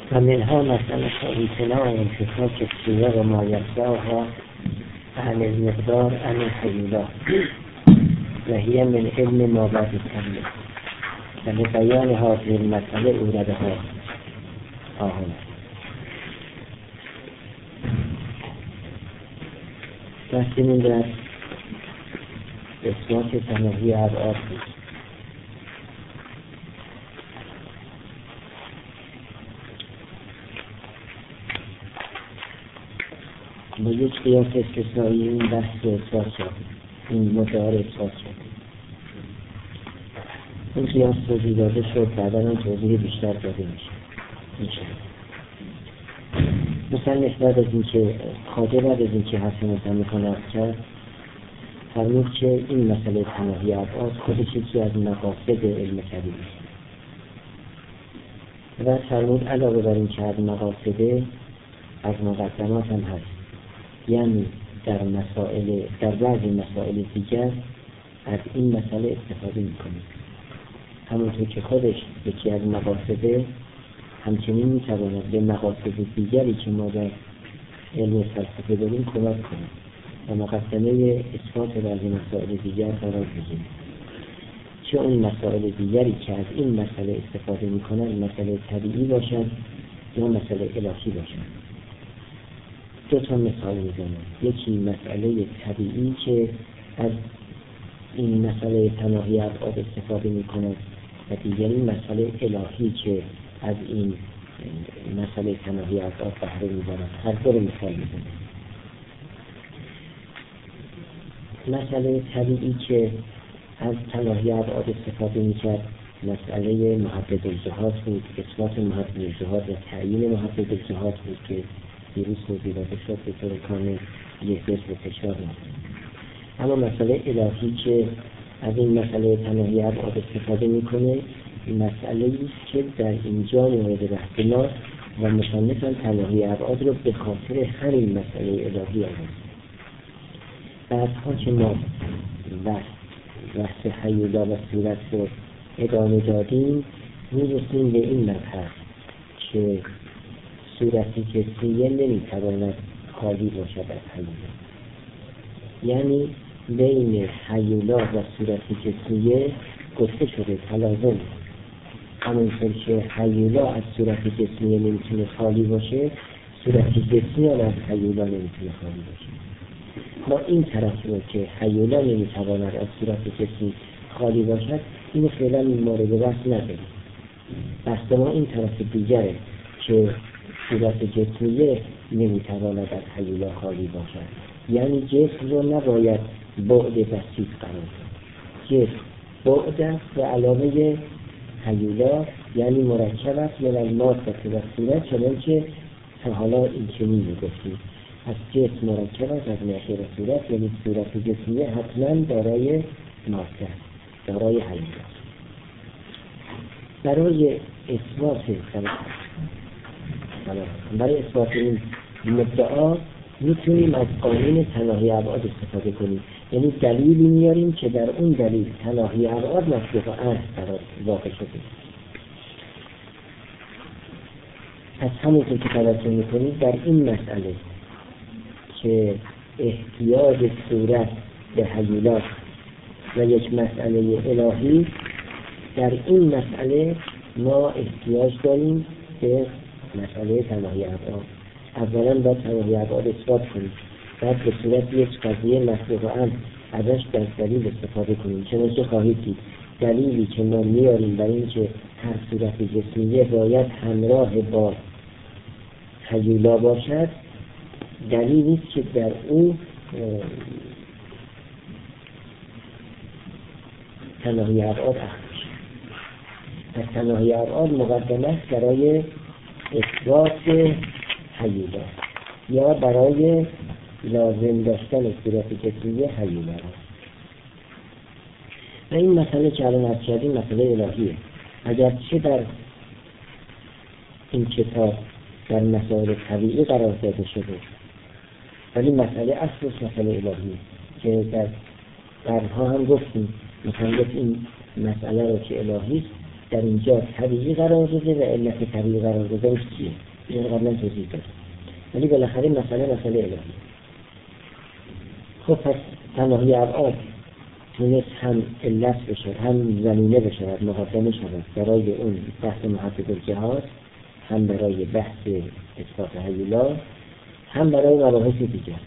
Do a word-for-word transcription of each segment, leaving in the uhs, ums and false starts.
و منها مثلا امتناع انفکاک السوره و ما یتبعها عن المقدار عن الحیولا و هی من علم ما بعد التملیح و لبیان هذه المسئله اوردها آهن. بحثمون در اثبات تناهی ابعاد بود. با یک قیاس استثنایی این بحث رو اثبات شد، این مدعا رو اثبات شد. این قیاس توضیح داده شد، بعدا هم توضیح بیشتر داده میشه میشه مثلا بعد از این که خاطر بعد از این که حسن مصنع کنه کرد فرمود که این مسئله تناهی ابعاد خودش یکی از مقاصد علم طبیعی و فرمود علاوه بر این که از مقاصد از مقدمات هم هست، یعنی در مسائل در بعضی مسائل دیگر از این مسئله استفاده میکنید، همونطور که خودش یکی از مقاصده همچنین میتواند به مقاصد دیگری که ما در علم فلسفه داریم کمک کنیم و مقدمه اثبات بعضی مسائل دیگر قرار بگیریم، چه اون مسائل دیگری که از این مسئله استفاده میکنند مسئله طبیعی باشد یا مسئله الهی باشد. دو تا مثال میزنم، یکی مسئله طبیعی که از این مسئله تناهی ابعاد استفاده میکند و دیگری مسئله الهی که از این مسئله تناهی ابعاد بهره میبرد. هر دو رو مثال میزنم. مسئله طبیعی که از تناهی ابعاد استفاده میکرد مسئله محدد الجهات بود، اثبات محدد الجهات و تعیین محدد الجهات بود که دیروز توضیح داده شد به طور کامل یک بس به تکرار نکنیم. اما مسئله الهی که از این مسئله تناهی ابعاد استفاده میکنه مسئله است که در اینجا مورد بحث ما و مصنف تناهی ابعاد رو به خاطر همین مسئله الهی آورد. بعدها که ما بحث حیولا و صورت رو ادامه دادیم میرسیم به این مبحث که صورتی که سیه نمیتواند خالی باشد از حیولا، یعنی بین حیولا و صورتی که سیه گفته شده تلازم، همونطور که حیولا از صورتی که سیه نمیتونه خالی باشه صورتی که سیه از حیولا نمیتونه خالی باشه. ما این طرف رو که حیولا نمیتواند از صورتی که سیه خالی باشد این فعلا این مورد بحث نداریم. بحث ما این طرف دیگره که صورت جسمیه نمیتواند از حیولا خالی باشد، یعنی جسم رو نباید بعد بسیط قرار داد. جسم بعد است و علاوه حیولا یعنی مرکب است من الماده و صورت، چنانچه تا حالا این چنین میگفتیم از جسم مرکب است از ماده و صورت، یعنی صورت جسمیه حتما دارای ماده دارای حیولا. برای اثبات برای اثبات این مدعا میتونیم از قانون تناهی ابعاد استفاده کنیم، یعنی دلیلی میاریم که در اون دلیل تناهی ابعاد مصدوق اصل قرار واقع شده. پس همونطور که توجه میکنید در این مسئله که احتیاج صورت به حیولا و یک مسئله الهی، در این مسئله ما احتیاج داریم به مسئله تناهی ابعاد. اولا باید تناهی ابعاد اثبات کنیم، بعد به صورت یک قضیه مصدوق اصل ازش در دلیل استفاده کنیم، چنانچه خواهید دید دلیلی که ما میاریم برای این که هر صورت جسمیه باید همراه با حیولا باشد دلیلی است که در اون تناهی ابعاد اخذ میشه. پس تناهی ابعاد مقدمه است برای اثبات حیولا یا برای لازم داشتن صورت جسمیه حیولا. و این مسئله که الان عرض کردیم مسئله الهیه، اگر چه در این کتاب در مسائل طبیعی قرار داده شده ولی مسئله اصلش مسئله الهیه که در قرنها هم گفتیم مثلا این مسئله رو که الهیست در اینجا طبیعی قرار داده و علت طبیعی قرار دادنش چیه؟ این قبلا توضیح دادم. ولی بالاخره مسئله مسئله الهی. خب پس تناهی ابعاد تونست هم علت بشه، هم زمینه بشه، مقدمه شود برای اون بحث محقق الجهات، هم برای بحث اثبات هیولا، هم برای مباحث دیگر.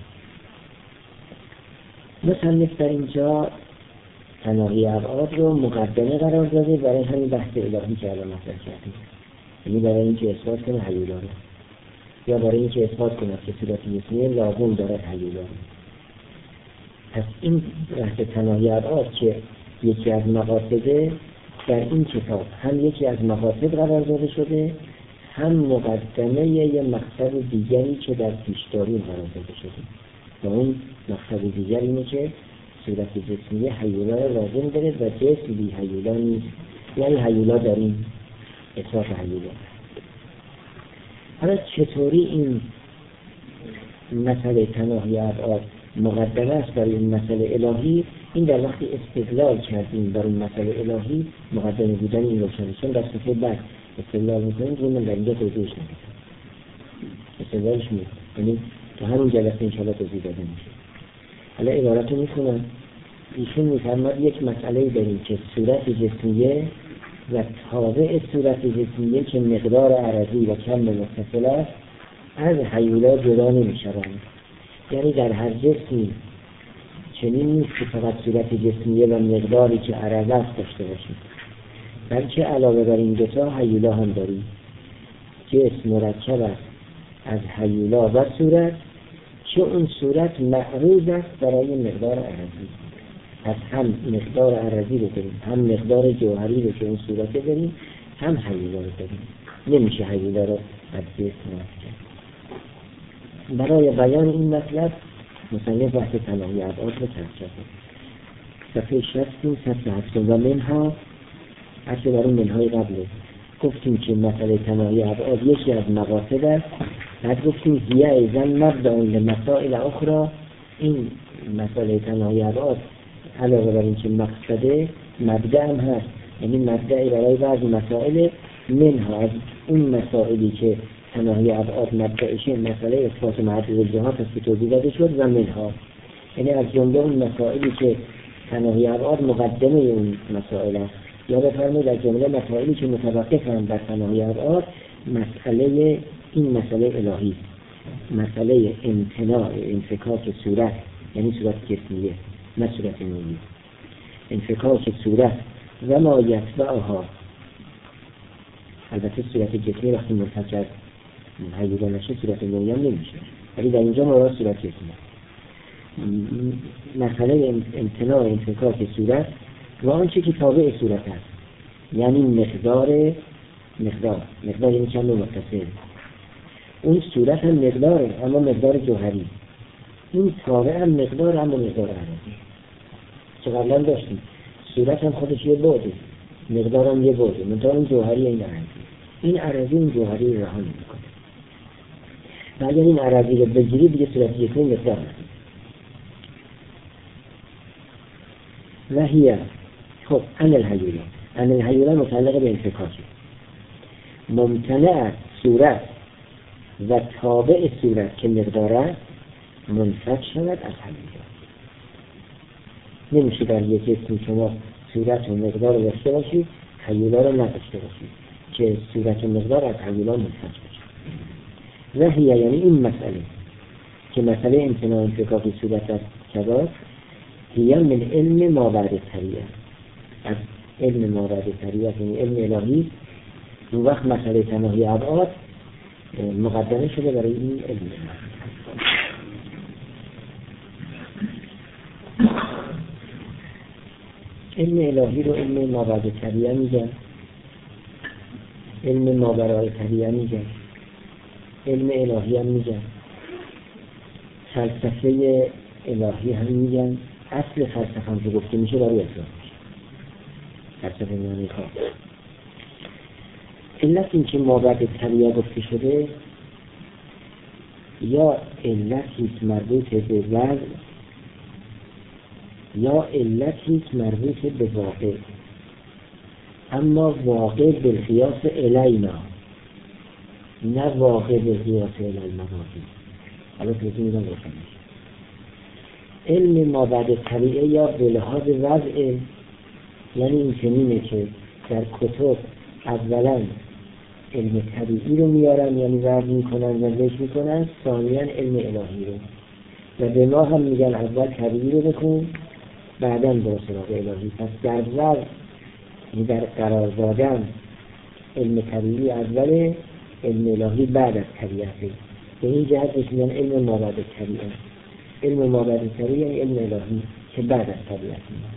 مصنف در اینجا تناهی ابعاد رو مقدمه قرار داده برای همین بحث الهی که الان مطرح کردیم، یعنی برای اینکه اثبات کنه هیولا رو، یا برای اینکه اثبات کنه که صورت جسمیه لازم دارد هیولا رو. پس این بحث تناهی ابعاد که یکی از مقاصده در این کتاب هم یکی از مقاصد قرار داده شده، هم مقدمه یه مقصد دیگری که در پیشداری قرار داده شده و اون مقصد دیگر اینه که صورت جسمیه هیولا لازم داره و جسم بی هیولا نیست، یعنی هیولا داریم، اثبات هیولا. حالا چطوری این مسئله تناهی ابعاد مقدمه است برای این مسئله الهی؟ این در وقتی استدلال کردیم بر این مسئله الهی مقدمه بودن این روشنه، چون در صفحه بعد استدلال میکنیم رو من در اینجا توضیحش نمیدم، استدلالش میکنم، یعنی تو همین جلسه انشاءالله توضیح داده میشه. حالا عبارت رو میخونم. ایشون میفرماد یک مسئله داریم که صورت جسمیه و تابع صورت جسمیه که مقدار عرضی و کم متصل است از هیولا جدا نمیشوند. یعنی در هر جسمی چنین نیست که فقط صورت جسمیه و مقداری که عرض است داشته باشیم، بلکه علاوه بر این دوتا هیولا هم داریم. جسم مرکب است از هیولا و صورت که اون صورت معروض است برای مقدار عرضی. پس هم مقدار عرضی رو داریم، هم مقدار جوهری رو که اون صورت داریم، هم هیولا رو داریم. نمیشه هیولا رو از جسم مرکب. برای بیان این مطلب مصنف بحث تناهی ابعاد رو طرح کرده. صفحه شصت صفحه هفتم و منها اصل در اون منهای قبله گفتیم که مسئله تناهی ابعاد یکی از مقاصد است. بعد گفتیم هیه ایزن مبدأ لمسائل اخرى. این مسئله تناهی ابعاد علاوه بر این که مقصده مبدأ هم هست، یعنی مبدأی برای بعضی مسائل، منها از اون مسائلی که تناهی ابعاد مبدأشه مسئله اثبات محقق الجهات است که توضیح داده شد، و منها یعنی از جمله اون مسائلی که تناهی ابعاد مقدمه اون مسائل است، یا بفرمایید در جمله مسائلی که متوقفند بر تناهی ابعاد مسئله این مسئله الهی، مسئله امتناع انفکاک صورت، یعنی صورت جسمیه نه صورت نوری، انفکاک صورت و ما یتبعها. البته صورت جسمی وقتی منفک از هیولا نشه صورت نوری هم نمیشه، ولی در اینجا مراد صورت جسمی. مسئله امتناع انفکاک صورت و آنچه که تابع صورت است، یعنی مقدار مقدار مقدار یعنی چند متصل. اون صورت هم مقداره اما مقدار جوهری، این تابع هم مقدار اما مقدار عرضی که قبلا داشتیم. صورت هم خودش یه بعده، مقدار هم یه بعده، مقدار هم جوهری این عرضی. این عرضی این جوهری رو رها نمی‌کنه. و اگر این عرضی رو بگیری دیگه صورت یکی مقدار هست. و هیه خب ان الهیولا ان الهیولا متعلق به انفکاکه، ممتنع صورت و تابع صورت که مقدار است منفک شود از هیولا. نمیشه در یک جسمی شما صورت و مقدار رو داشته باشید هیولا رو نداشته باشید که صورت و مقدار از هیولا منفک بشه. و هیه یعنی این مسئله که مسئله امتناع انفکاک صورت است کذا هیه من علم ما بعد طریعه، از علم ما بعد طریعه یعنی علم الهی. اون وقت مسئله تناهی ابعاد مقدمه شده برای این علم. علم الهی رو علم ما بعد طریعه میگن، علم ما برای طریعه میگن، علم الهی هم میگن، فلسفه الهی هم میگن. اصل فلسفه هم که گفته میشه برای اطلاع میشه فلسفه میانی خواه. علت این که ما بعد طریعه گفته شده یا علتیست مربوط به وضع یا علتیست مربوط به واقع. اما واقع بالقیاس الینا، نه واقع بالقیاس الی المبادی. حالا توضیح میدم روشنش. علم ما بعد طبیعه یا به لحاظ وضع، یعنی این چنینه که در کتب اولا علم طبیعی رو میارن، یعنی ورد میکنن و ذکر میکنن، ثانیاً علم الهی رو، و به ما هم میگن اول طبیعی رو بخون بعداً برو سراغ الهی. پس در وضع، در قرار دادن، علم طبیعی اوله، علم الهی بعد از طبیعته. به این جهت بهش میگن علم ما بعد طبیعه. علم ما بعد طبیعه یعنی علم الهی که بعد از طبیعت میاد.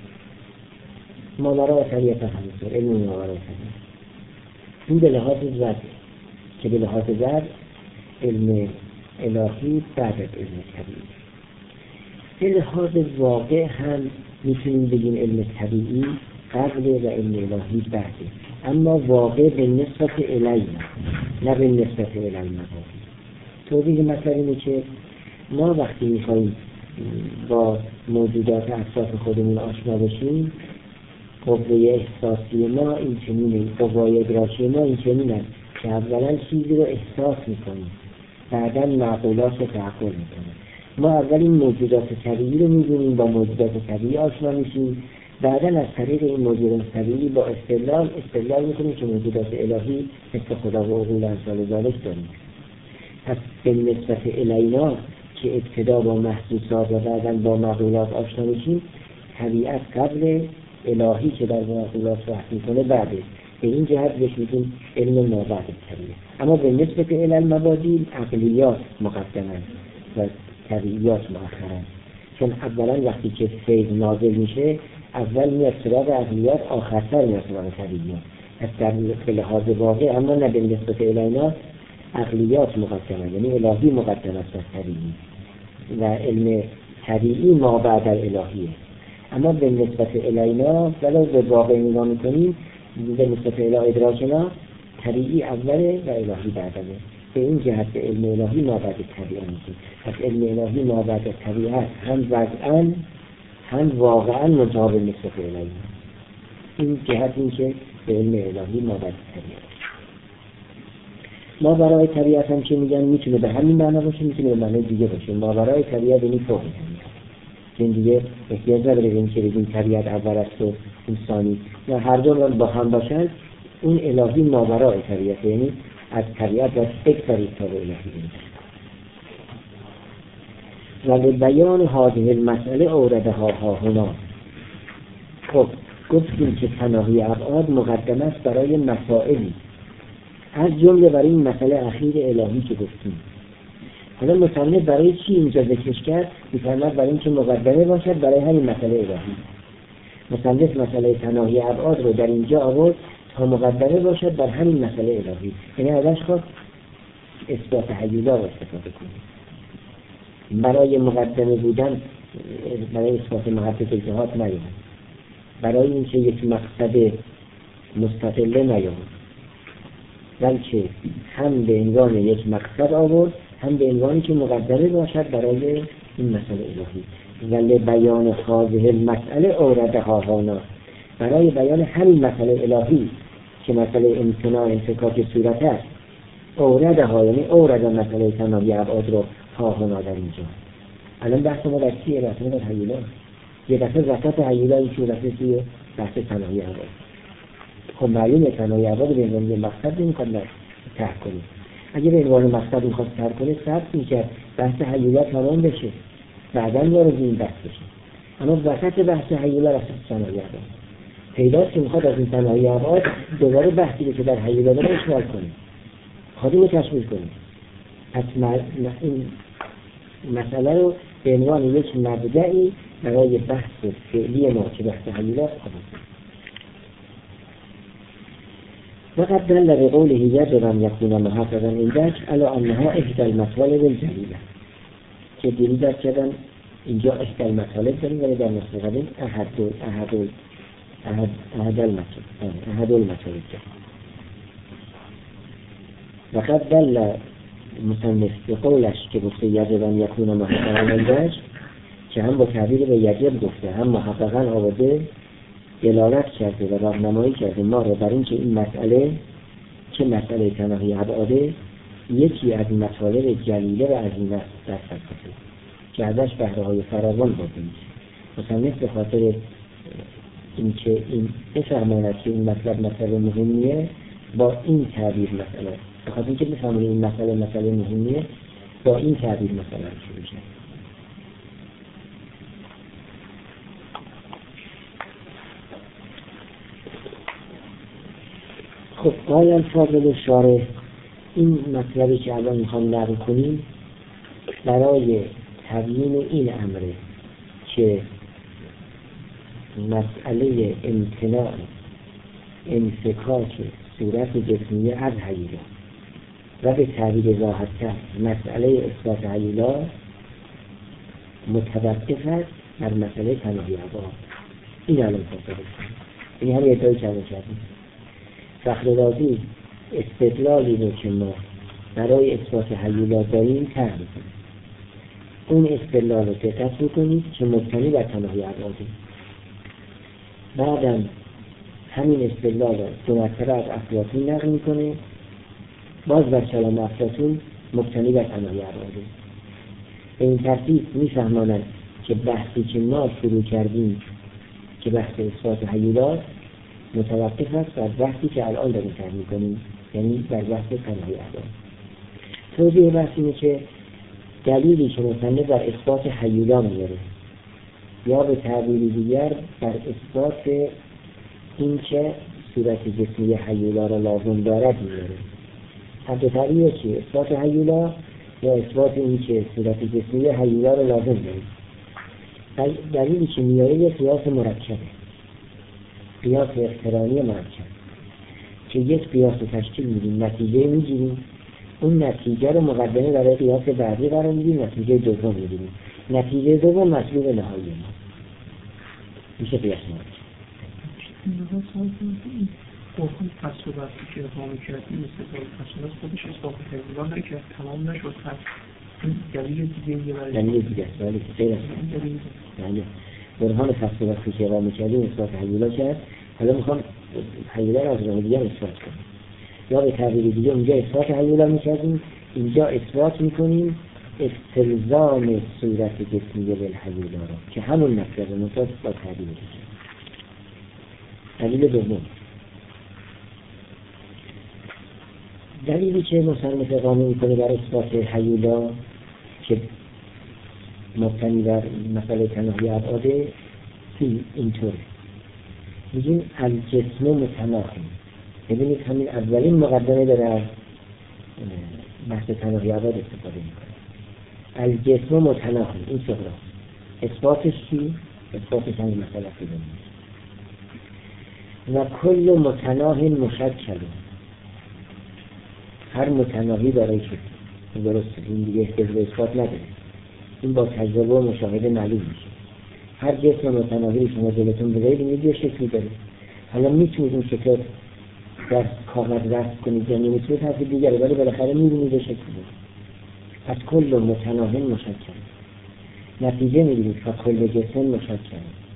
ماورای طبیعت همینطور، علم ماورای طبیعت. این به لحاظ وضع، که به لحاظ وضع علم الهی بعد از علم طبیعی. به لحاظ واقع هم میتونیم بگیم علم طبیعی قبل و علم الهی بعده، اما واقع به نسبت الینا، نه به نسبت الی المبادی. توضیح مثلا اینه که ما وقتی میخواییم با موجودات اطراف خودمون آشنا بشیم، قوه احساسی ما این چنینه، قوه ادراکی ما این چنینه که اولا چیزی رو احساس میکنیم، بعدا معقولات رو تعقل میکنیم. ما اول این موجودات طبیعی رو میدونیم، با موجودات طبیعی آشنا میشیم، بعدا از طریق این موجودات طبیعی با استدلال استدلال میکنیم که موجودات الهی مثل خدا و عقول امثال ذالک داریم. پس به نسبت الینا که ابتدا با محسوسات و بعدا با معقولات آشنا میشیم، طبیعت قبل، الهی که در معقولات بحث میکنه بعده. به این جهت بهش میگیم علم ما بعد طبیعه. اما به نسبت الی المبادی عقلیات مقدمن و طبیعیات مؤخرن، چون اولا وقتی که فیض نازل میشه اول میاد سراغ عقلیات، آخرتر میاد سراغ طبیعیات. پس در لحاظ واقع اما نه به نسبت الینا عقلیات مقدمن، یعنی الهی مقدم است بر طبیعی، و علم طبیعی ما بعد الهیه. اما به نسبت الینا ولو به واقع نگاه میکنیم، به نسبت الی ادراکنا طبیعی اوله و الهی بعده. به این جهت به علم الهی ما بعد طبیعه میگیم. پس علم الهی ما بعد طبیعت هم وضعاً هم واقعاً مطابق نسبت الینا. این جهت این که به علم الهی ما بعد طبیعه. ما برای طبیعت هم که میگن میتونه به همین معنا باشه، میتونه به معنی دیگه باشه. ما برای طبیعت یعنی فوق طبیعت. این دیگه احتیاج نداره بگیم که بگیم طبیعت اول است و انسانی، نه، هر دو با هم باشن. اون الهی ما برای طبیعت، یعنی از طبیعت و بگذارید تا به الهی بینید. و به بیان هذه المسئله اوردها ها هنا. خب گفتیم که پناهی ابعاد مقدم است برای مسائلی، از جمله برای این مسئله اخیر الهی که گفتیم. حالا مصنف برای چی اینجا ذکرش کرد؟ می‌فرماید برای اینکه مقدمه باشد برای همین مسئله الهی. مصنف مسئله پناهی ابعاد رو در اینجا آورد تا مقدمه باشد بر همین مسئله الهی، یعنی ازش خواست اثبات حیولا رو استفاده کنیم. برای مقدمه بودن، برای اثبات محبت التحاد نیامد، برای اینکه یک مقصد مستقله نیامد، بلکه هم به عنوان یک مقصد آورد، هم به عنوانی که مقدمه باشد برای این مسئله الهی. ولی بیان هذه المسئله اوردها هنا، برای بیان همین مسئله الهی که مسئله امتناع انفکاک صورت است، اوردها یعنی اورد مسئله تناهی ابعاد رو ها هنا در اینجا. الان بحث ما در چیه؟ بحث ما در حیولا. یه دفعه وسط حیولا این صورته توی بحث تناهی ابعاد. خب معلومه تناهی ابعاد به عنوان مقصد نمی‌خواد ترک کنیم. اگه به عنوان مقصد می‌خواد ترک کنه صبر می‌کرد بحث حیولا تمام بشه، بعداً وارد این بحث بشه. اما وسط بحث حیولا رفت تناهی ابعاد. پیداست که می‌خواد از این تناهی ابعاد دوباره بحثی رو که در حیولا داره اشغال کنه، خودمون تشویق کنیم. پس این مسئله رو به عنوان یک مبدئی برای بحث فعلی ما که بحث حیولا قبول کنیم. وقد دل بقوله يجب أن يكون محافظا عندك على أنها إحدى المطالب الجليلة. که دلیل داشت کردن اینجا احدى المطالب داریم، ولی در نسخه قدیم احد احد احد احد المطالب احد المطالب داریم. وقد دل مصنف به قولش که گفته یجب أن يكون محافظا عندك، که هم با تعبیر به یجب گفته، هم محافظا آورده دلالت کرده و راهنمایی کرده ما را بر اینکه این مسئله که مسئله تناهی ابعاده یکی از مطالب جلیله و عظیمه است در فلسفه که ازش بهره‌های فراوان برده میشه. مصنف به خاطر اینکه این بفهماند که این مطلب مسئله مهمیه با این تعبیر مسئله به خاطر اینکه بفهمونه این مسئله مسئله مهمیه با این تعبیر مسئله شروع شد. خب قال الفاضل شارح این مطلبی که الان میخوام نقل کنیم برای تبیین این امره که مسئله امتناع انفکاک صورت جسمیه از هیولا و به تعبیر راحت‌تر مسئله اثبات هیولا متوقف است بر مسئله تناهی ابعاد. این الان فاصله کنیم این هم ادعای کرده کردیم. فخررازی استدلالی رو که ما برای اثبات هیولا داریم طرح می‌کنیم. اون استدلال رو دقت می‌کنید که مبتنی بر تناهی ابعاده. بعدم همین استدلال رو دو مرتبه از افلاطون نقل می‌کنه، باز بر کلام افلاطون مبتنی بر تناهی ابعاده. به این ترتیب می‌فهماند که بحثی که ما شروع کردیم که بحث اثبات هیولا متوقف است بر بحثی که الان داریم طرح می‌کنیم، یعنی بر بحث تناهی ابعاد. توضیح بحث اینه که دلیلی که مصنف بر اثبات هیولا میاره یا به تعبیری دیگر بر اثبات این که صورت جسمی هیولا را لازم دارد میاره. هر دو تعبیری که اثبات هیولا یا اثبات این که صورت جسمی هیولا را لازم دارد. دلیلی که میاره یه قیاس مرکبه، قیاس اقترانی مرکب که یک قیاس تشکیل میدیم نتیجه میگیریم، اون نتیجه رو مقدمه برای قیاس بعدی قرار میدیم، نتیجه دوم میگیریم، نتیجه دوم مطلوب نهایی ما میشه قیاس مرکب. قرآن تصورتی که اقامه کردیم استدلال تصورات خودش اثبات هیولا نکرد، تمام نشد. پس این دلیل دیگه یه برای دلیل دیگه است ولی غیر از این برهان تصوراتی که اقامه کردیم اثبات هیولا کرد. حالا میخوام هیولا را از راه دیگر اثبات کنیم، یا به تعبیر دیگه اونجا اثبات هیولا میکردیم، اینجا اثبات میکنیم استلزام صورت جسمی بالهیولا را که همون مطلب مطابق با تعبیر دیگه. دلیل دوم، دلیلی که مصنف اقامه میکنه برای اثبات هیولا که مبتنی بر مسئله تناهی ابعاده اینطوره، میگیم الجسم متناهی. ببینید همین اولین مقدمه داره از بحث تناهی ابعاد استفاده میکنه. الجسم متناهی این صغرا اثباتش چی؟ اثباتش همین مسئله فیلمی و کل متناهی مشکل، هر متناهی برای شکل درست این دیگه احتیاج به اثبات نداره، این با تجربه و مشاهده معلوم میشه. هر جسم متناهی شما جلوتون بذارید این یه شکلی داره. حالا میتونید این شکل در کاغذ رسم کنید یا نمیتونید حرف دیگره، ولی بالاخره میبینید شکل داره. پس کل متناهی مشکل، نتیجه میگیرید که کل جسم مشکل.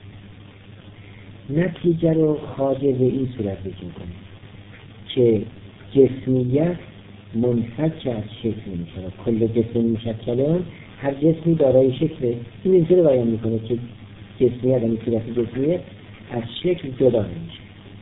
نتیجه رو خواجه به این صورت بگیم کنید که جسمیت منفک از شکل میشه. کل جسم مشکلان، هر جسمی دارای شکله. این اینطور بیان میکنه که جسمیت یعنی صورت جسمیت از شکل جدا نمیشه،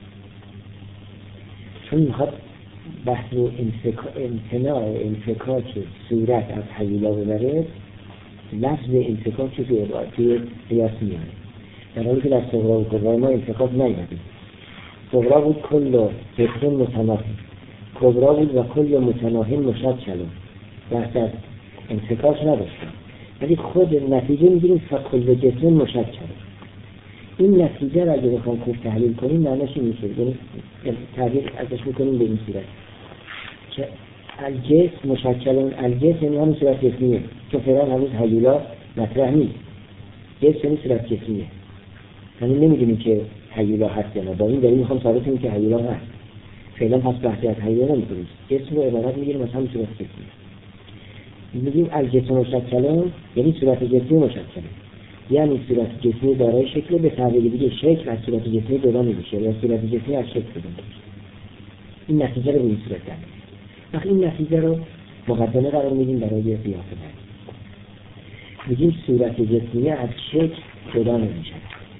چون میخواد بحث و امتناع انفکاک صورت از هیولا ببره. لفظ انفکاک که توی قیاس میاره، در حالی که در صغرا و کبرا ما انفکاک نیامده. صغرا بود کل جسم متناهی، کبرا بود و کل متناهی مشکل، بحث از انفکاک نداشتن، ولی خود نتیجه میگیریم که کل جسم مشکل. این نتیجه را اگه بخوام خوب تحلیل کنیم معنیش این میشه، یعنی تعبیر ازش میکنیم به این صورت که الجسم مشکل، الجسم یعنی همون صورت جسمیه که فعلا هنوز هیولا مطرح نیست. جسم یعنی صورت جسمیه، یعنی نمیدونیم که هیولا هست یا نه. با این دلیل میخوام ثابت کنیم که هیولا هست. فعلا پس بحثی از هیولا نمیکنیم، جسم رو عبارت میگیریم از همون صورت جسمیه. میگیم الجسم مشکل یعنی صورت جسمی مشکل. یعنی صورت جسمی دارای شکل، به تعبیر دیگه شکل از صورت جسمی جدا نمیشه یا صورت جسمی از شکل جدا نمیشه. این نتیجه رو به این صورت داریم. وقتی این نتیجه رو مقدمه قرار میدیم برای قیاس بعدی. میگیم صورت جسمی از شکل جدا نمیشه.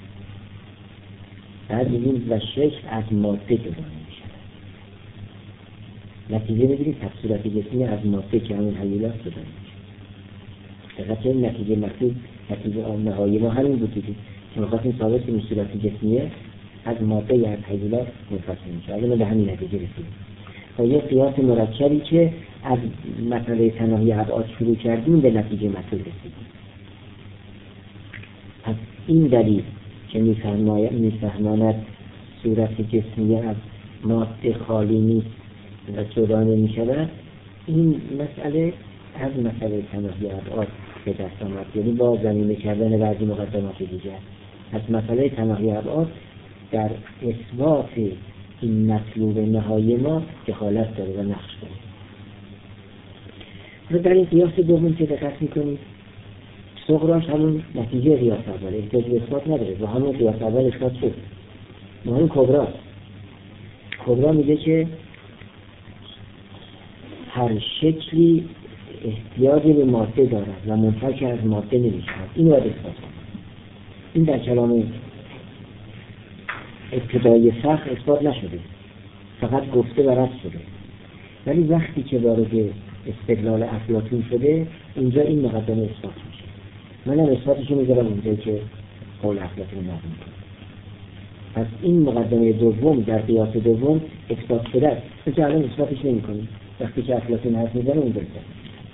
بعد میگیم و شکل از ماده جدا نمیشه. نتیجه میگیریم پس صورت جسمی از ماده که همون حیولات جدا نمیشه. دقیقا این نتیجه مطلوب نتیجه آن نهایی ما همین بود دیگه که میخواستیم ثابت کنیم صورت جسمیه از ماده یا از حیولات منفصل میشه. الان به همین نتیجه رسیدیم. با یه قیاس مرکبی که از مسئله تناهی ابعاد شروع کردیم به نتیجه مطلوب رسیدیم. از این دلیل که میفهماند صورت جسمیه از ماده خالی نیست و جدا نمیشود، این مسئله از مسئله تناهی ابعاد به دست آمد، یعنی با ضمیمه کردن بعضی مقدمات دیگر از مسئله تناهی ابعاد در اثبات این مطلوب نهایی ما دخالت داره و نقش داره. و در این قیاس دوم که دقت میکنید صغراش همون نتیجه قیاس اوله، احتیاج به اثبات نداره و همون قیاس اول اثبات شد. مهم کبراست. کبرا میگه که هر شکلی احتیاجی به ماده دارد و منفک از ماده نمیشود. این باید اثبات کنه. این در کلام ابتدای فقه اثبات نشده، فقط گفته و رد شده. ولی وقتی که وارد استدلال افلاطون شده اینجا این مقدمه اثبات میشه. منم اثباتشو میذارم اونجایی که قول افلاطون نقل میکنه. پس این مقدمه دوم در قیاس دوم اثبات شده است. مثل الان اثباتش نمیکنیم. وقتی که افلاطون حرف میزنه اونجا اثبات.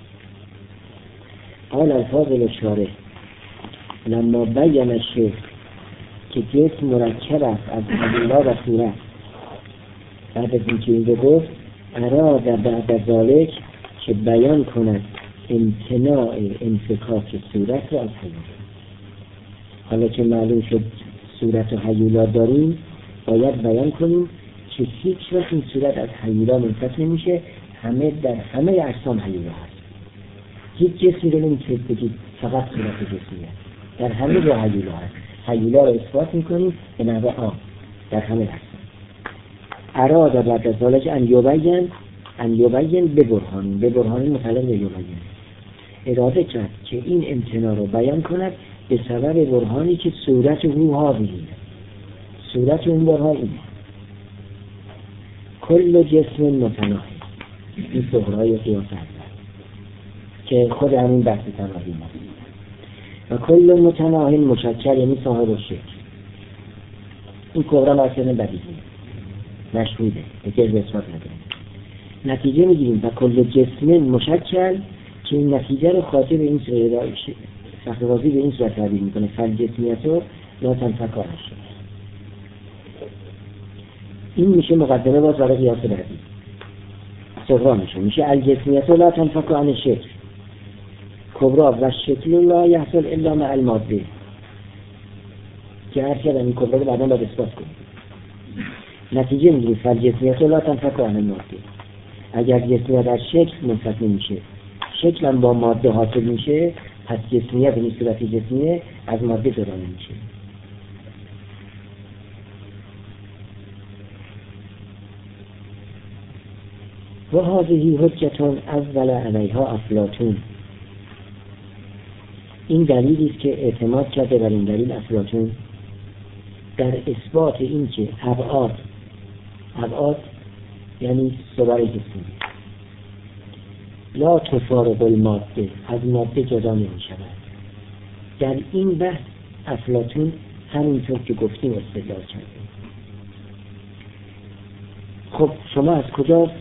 قال الفاضل الشارح لما بیان الشیخ که جسم مرکب است از حیولا و صورت، بعد از اینکه این گفت اراد بعد ذالک که بیان کند امتناع انفکاک صورت را از حیولا. حالا که معلوم شد صورت و حیولا داریم باید بیان کنیم که هیچ وقت این صورت از حیولا منفصل نمیشه، همه در همه اجسام حیولا هست. هیچ جسمی رو نمیتونید بگید فقط صورت جسمی هست، در همه جا حیولا هست. حیولا رو اثبات میکنیم به نحو عام در همه هست. اراد بعد از ذالک ان یبین ان یبین به برهان به برهان مطلق به یبین اراده کرد که این امتناع رو بیان کند به سبب برهانی که صورت روحا بگیره. صورت اون برهان اینه کل جسم متناهی. این صغرای قیاس اول که خود همین بحث تناهی ما و کل متناهی مشکل یعنی صاحب شکل. این کبرا مرکز بدیهی مشهوده احتیاج به اثبات نداره. نتیجه میگیریم و کل جسم مشکل که این نتیجه رو خاطر به این صورت فخرازی به این صورت تعبیر میکنه فل جسمیت رو لا تنفک آن شد. این میشه مقدمه باز برای قیاس بعدی صغرا میشه میشه الجسمیت لا تنفک عن شکل کبرا و شکل لا یحصل الا مع الماده که هر کردن این کبرا رو بعدا باید اثبات کنیم. نتیجه میگیریم فالجسمیت لا تنفک عن الماده. اگر جسمیت از شکل منفصل میشه شکل هم با ماده حاصل میشه پس جسمیت این صورت جسمیه از ماده جدا نمیشه. و هذه حجة اول علیها افلاطون. این دلیلی است که اعتماد کرده بر این دلیل افلاطون در اثبات این که ابعاد ابعاد یعنی صور جسمی لا تفارق الماده از ماده جدا نمی شود. در این بحث افلاطون همینطور که گفتیم استدلال کرده. خب شما از کجا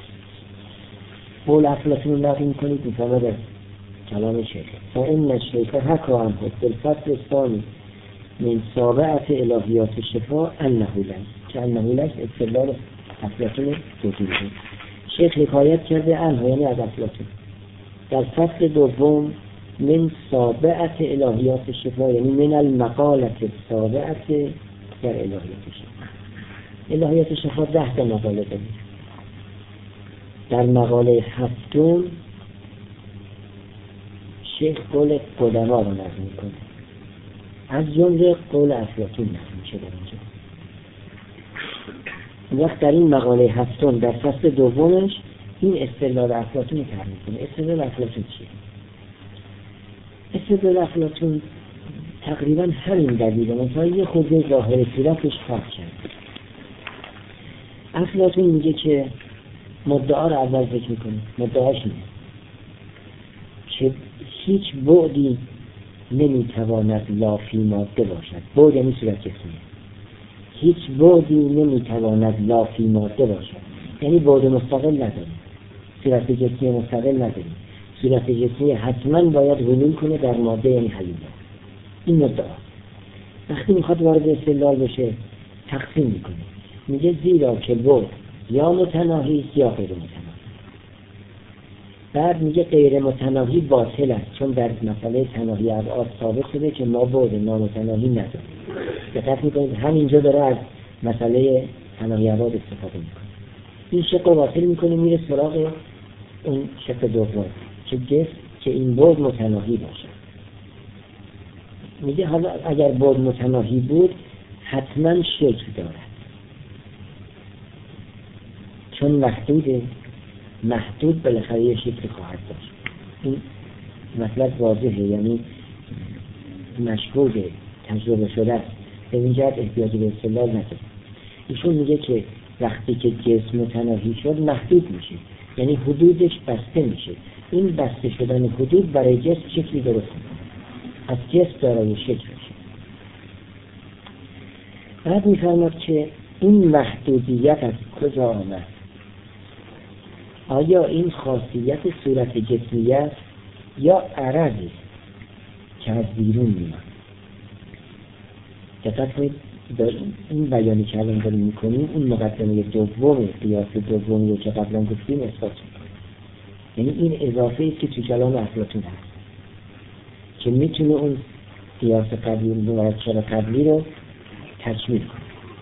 قول افلاطون رو نقل می‌کنید؟ می‌فرماید کلام شیخ فإن الشیخ حکی عنه فی الفصل الثانی من سابعة الهیات الشفاء انه لیس که انه لیس استدلال افلاطون توضیح. شیخ حکایت کرده عنه یعنی از افلاطون در فصل دوم من سابعة الهیات الشفاء یعنی من المقالة السابعة در الهیات الشفاء. الهیات الشفاء ده تا مقاله داریم. در مقاله هفتم شیخ قول قدما رو نقل میکنه از جمله قول افلاطون نقل میشه در اینجا. وقت در این مقاله هفتم در فصل دومش این استدلال افلاطون رو تعریف کنه. استدلال افلاطون چیه؟ استدلال افلاطون تقریبا همین دلیله، مثلا یه خود ظاهر صورتش فرق کرد. افلاطون میگه که مدعا رو اول ذکر میکنه. مدعاش اینه که هیچ بعدی نمیتواند لافی ماده باشد. بعد یعنی صورت جسمیه. هیچ بعدی نمیتواند لافی ماده باشد، یعنی بعد مستقل نداریم، صورت جسمی مستقل نداریم. صورت جسمی حتما باید حلول کنه در ماده، یعنی حیوان. این مدعا وقتی میخواد وارد استدلال بشه تقسیم میکنه، میگه زیرا که بعد یا متناهی است یا غیر متناهی. بعد میگه غیر متناهی باطل است، چون در مسئله تناهی ابعاد ثابت شده که ما بعد نامتناهی نداریم. دقت میکنید همینجا داره از مسئله تناهی ابعاد استفاده میکنه. این شق رو باطل میکنه، میره سراغ اون شق دوم که جسم که این بعد متناهی باشه. میگه حالا اگر بعد متناهی بود حتما شکل دارد، چون محدوده، محدود بالاخره یه شکل خواهد داشت. این مطلب واضحه، یعنی مشهوده، تجربه شده است. به این جهت احتیاجی به استدلال نداره. ایشون میگه که وقتی که جسم متناهی شد محدود میشه، یعنی حدودش بسته میشه. این بسته شدن حدود برای جسم شکلی درست میکنه، از جسم دارای شکل میشه. بعد میفرماد که این محدودیت از کجا آمد؟ آیا این خاصیت صورت جسمی است یا عرضی که از بیرون میاد؟ دقت کنید این بیانی که الان داریم میکنیم اون مقدمه دوم قیاس دومی رو که قبلا گفتیم اثبات میکنه. یعنی این اضافه است که تو کلام افلاطون هست که میتونه اون قیاس قبلی و چرا قبلی رو تکمیل کنه.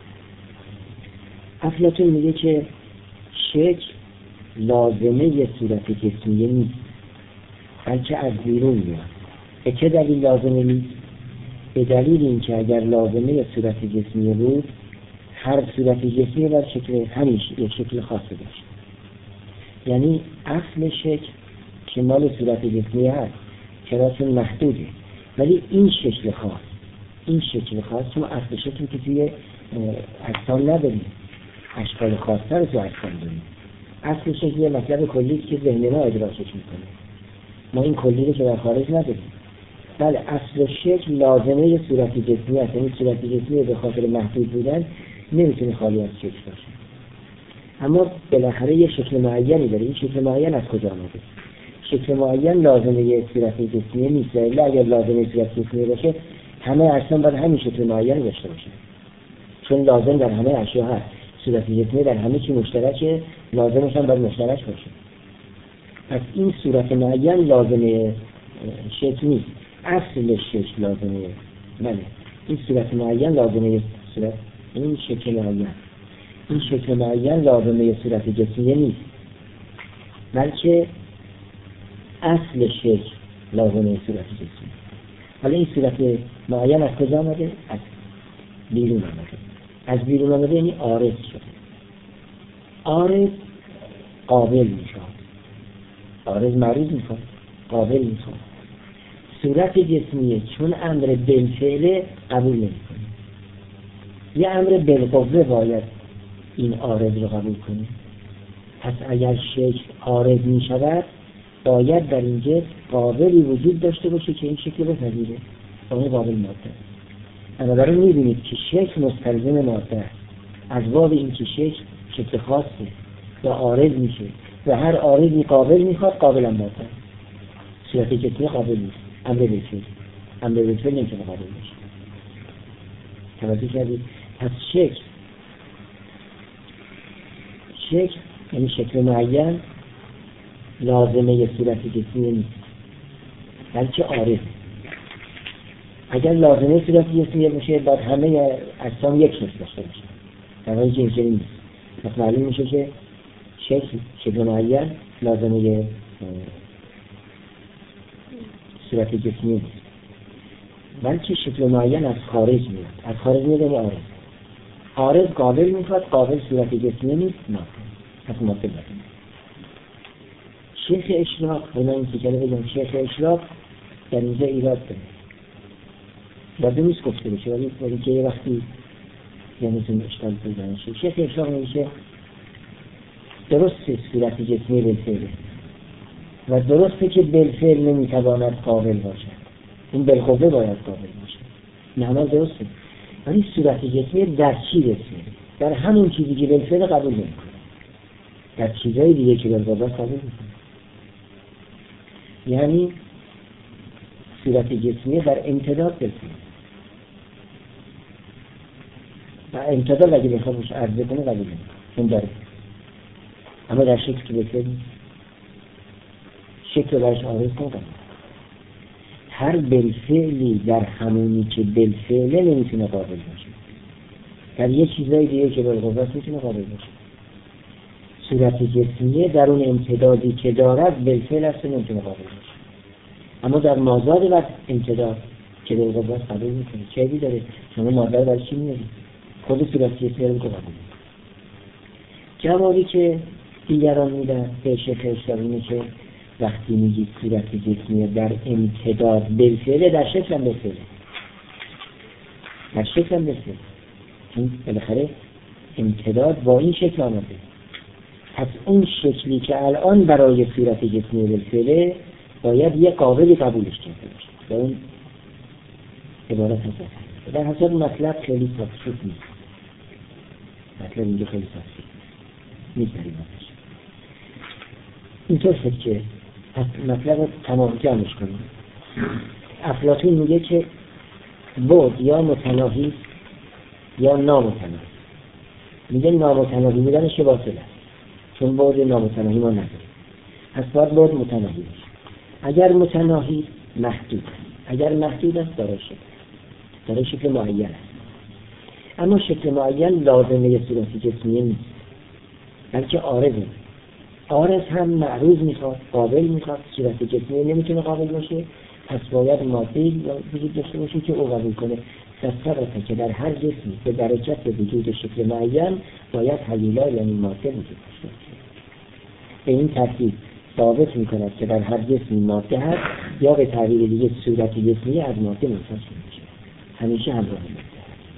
افلاطون میگه که شکل لازمه یه صورت جسمیه نیست، بلکه از بیرون میاد. به چه دلیل لازمه نیست؟ به دلیل اینکه اگر لازمه یه صورت جسمیه بود، هر صورت جسمیه باید شکل همیشه یک شکل خاصی داشت. یعنی اصل شکل که مال صورت جسمیه هست، چرا؟ چون محدوده. ولی این شکل خاص، این شکل خاص چون اصل شکلی که توی اجسام نداریم، اشکال خاصتر رو تو اجسام داریم. اصل شکل یه مطلب کلی که ذهن ما ادراکش میکنه، ما این کلی رو که در خارج نداریم. بله اصل شکل لازمه یه صورت جسمی هست، یعنی صورت جسمی به خاطر محدود بودن نمیتونه خالی از شکل باشه. اما بالاخره یه شکل معینی داره. این شکل معین از کجا آمده؟ شکل معین لازمه یه صورت جسمی نیست. الا اگر لازمه صورت جسمی باشه همه اجسام باید همین شکل معین داشته باشه، چون لازم در همه اشیا هست. صورت جسمی در همه چی مشترکه، لازمش هم باید مشترک باشه. پس این صورت معین لازمه شکل نیست، اصل شکل لازمه. بله این صورت معین لازمه صورت، این شکل معین، این شکل معین لازمه صورت جسمی نیست، بلکه اصل شکل لازمه صورت جسمی. حالا این صورت معین از کجا آمده؟ از بیرون آمده. از بیرون آمده یعنی عارض شده. عارض قابل میشود، عارض معروض میکنه، قابل میکنه. صورت جسمیه چون امر بالفعل قبول نمیکنه. یه امر بالقوه باید این عارض رو قبول کنه. پس اگر شکل عارض میشود باید در این جسم قابلی وجود داشته باشه که این شکل رو پذیره، اون قابل ماده. اما برای میبینید که شکل مستلزم ماده است. از باب این که شکل شکل خاصه یا عارض میشه و هر عارضی قابل میخواد، قابل هم ماده. صورت جسمی قابل نیست، امر بالفعل، امر بالفعل نمیتونه قابل باشه. توجه کردید؟ پس شکل شکل یعنی شکل معین لازمه یه صورت جسمی نیست، بلکه عارض. اگر لازمه صورت جسمی باشه باید همه اجسام یک شکل داشته باشه، در حالی که اینجوری نیست. پس معلوم میشه که شکل شکل معین لازمه یه صورت جسمی نیست. بلکه شکل معین از خارج میاد. از خارج میاد یعنی عارض. عارض قابل میخواد، قابل صورت جسمی نیست، نه از ماده باید. شیخ اشراق، بنا این تیکره بگم، شیخ اشراق در اینجا ایراد داره. لازم نیست گفته بشه، ولی ولی که یه وقتی یعنیتون اشتال بزنه شد. شیخ اشراق میشه درسته صورت جسمی بالفعله و درسته که بالفعل نمیتواند قابل باشد، این بالقوه باید قابل باشه، نه همه درسته، ولی صورت جسمی در چی رسیده؟ در همون چیزی که بالفعل قبول نمیکنه، در چیزهای دیگه که بالقوه قبول میکنه. یعنی صورت جسمی در امتداد بالفعل و امتداد اگه بخواه باشه عرضه کنه قبول نمیکنه، اون داره، اما در شکل که بالفعل شکل برش عارض کنه. هر بالفعلی در همونی که بالفعله نمیتونه قابل باشه، در یه چیزای دیگه که بالقوه میتونه قابل باشه. صورت جسمیه در اون امتدادی که دارد بالفعل است نمیتونه قابل باشه، اما در مازاد و امتداد که بالقوه قابل میکنه. چه عیبی داره؟ شما مازاد برای چی میاری؟ خود صورت جسمیه رو قابل میکنه. جوابی که دیگران میدن به شیخ اشراق اینه که وقتی میگید صورت جسمی در امتداد بالفعل، در شکل هم بالفعل، در شکل هم بالفعل، چون بالاخره امتداد با این شکل آمده. پس اون شکلی که الان برای صورت جسمی بالفعل باید یه قابل قبولش کرده باشه. به اون عبارت هست. در حساب مطلب خیلی تفصیل نیست، مطلب اینجا خیلی تفصیل نیست در این مطلب. اینطور شد که مطلب رو تمام جمعش کنیم. افلاطون میگه که بعد یا متناهی یا نامتناهی. میگه نامتناهی بودنش که باطل است، چون بعد نامتناهی ما نداریم، پس باید بعد متناهی باشه. اگر متناهی محدود است، اگر محدود است داره شکل داره شکل معین است، اما شکل معین لازمه صورت جسمی نیست، بلکه عارضه. عارض هم معروض میخواد، قابل میخواد، صورت جسمی نمیتونه قابل باشه، پس باید ماده وجود داشته باشه که او قبول کنه. ثبت که در هر جسمی به درجت وجود شکل معین باید حلیلا یعنی ماده وجود داشته باشه. به این ترتیب ثابت میکند که در هر جسمی ماده هست، یا به تعبیر دیگه صورت جسمی از ماده منفصل میشه، همیشه همراه ماده.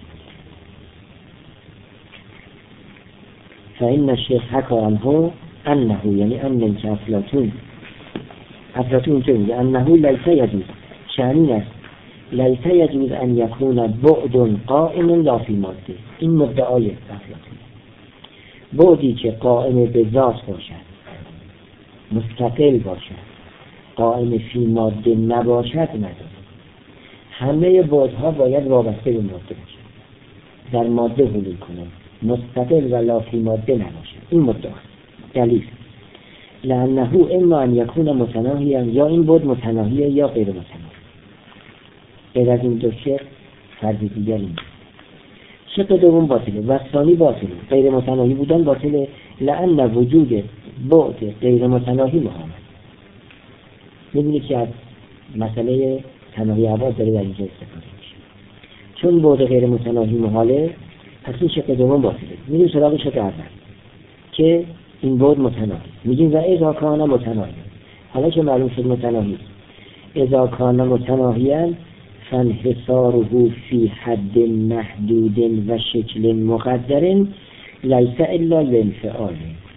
فإن الشيخ حكى عنه أنه یعنی أن که افلاطون افلاطون چه میگه؟ أنه لیس یجوز، شأنین است، لیس یجوز ان یکون بعد قائم لا فی ماده. این مدعای افلاطون، بعدی که قائم به ذات باشد، مستقل باشد، قائم فی ماده نباشد نداره. همه بعدها باید وابسته به ماده باشد، در ماده حلول کنند، مستقل و لا فی ماده نباشد. این مدعاست. دلیل لأنه اما ان یکون متناهیا، یا این بعد متناهیه یا غیر متناهی. غیر از این دو شق فرض دیگری نیست. شق دوم باطله و ثانی باطله، غیر متناهی بودن باطله، لأن وجود بعد غیر متناهی محال. می‌بینید که از مسئله تناهی ابعاد داره در اینجا استفاده میشه. چون بعد غیر متناهی محاله، پس این شق دوم باطله. میریم سراغ شق اول که این بعد متناهی. میگیم و اذا کان متناهی، حالا که معلوم شد متناهی، اذا کان متناهیاً فانحصاره فی حد محدود و شکل مقدر لیس الا لانفعال.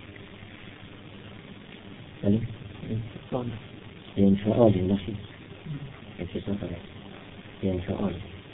بله؟ لانفعال نخیر اتفاق است. لانفعال.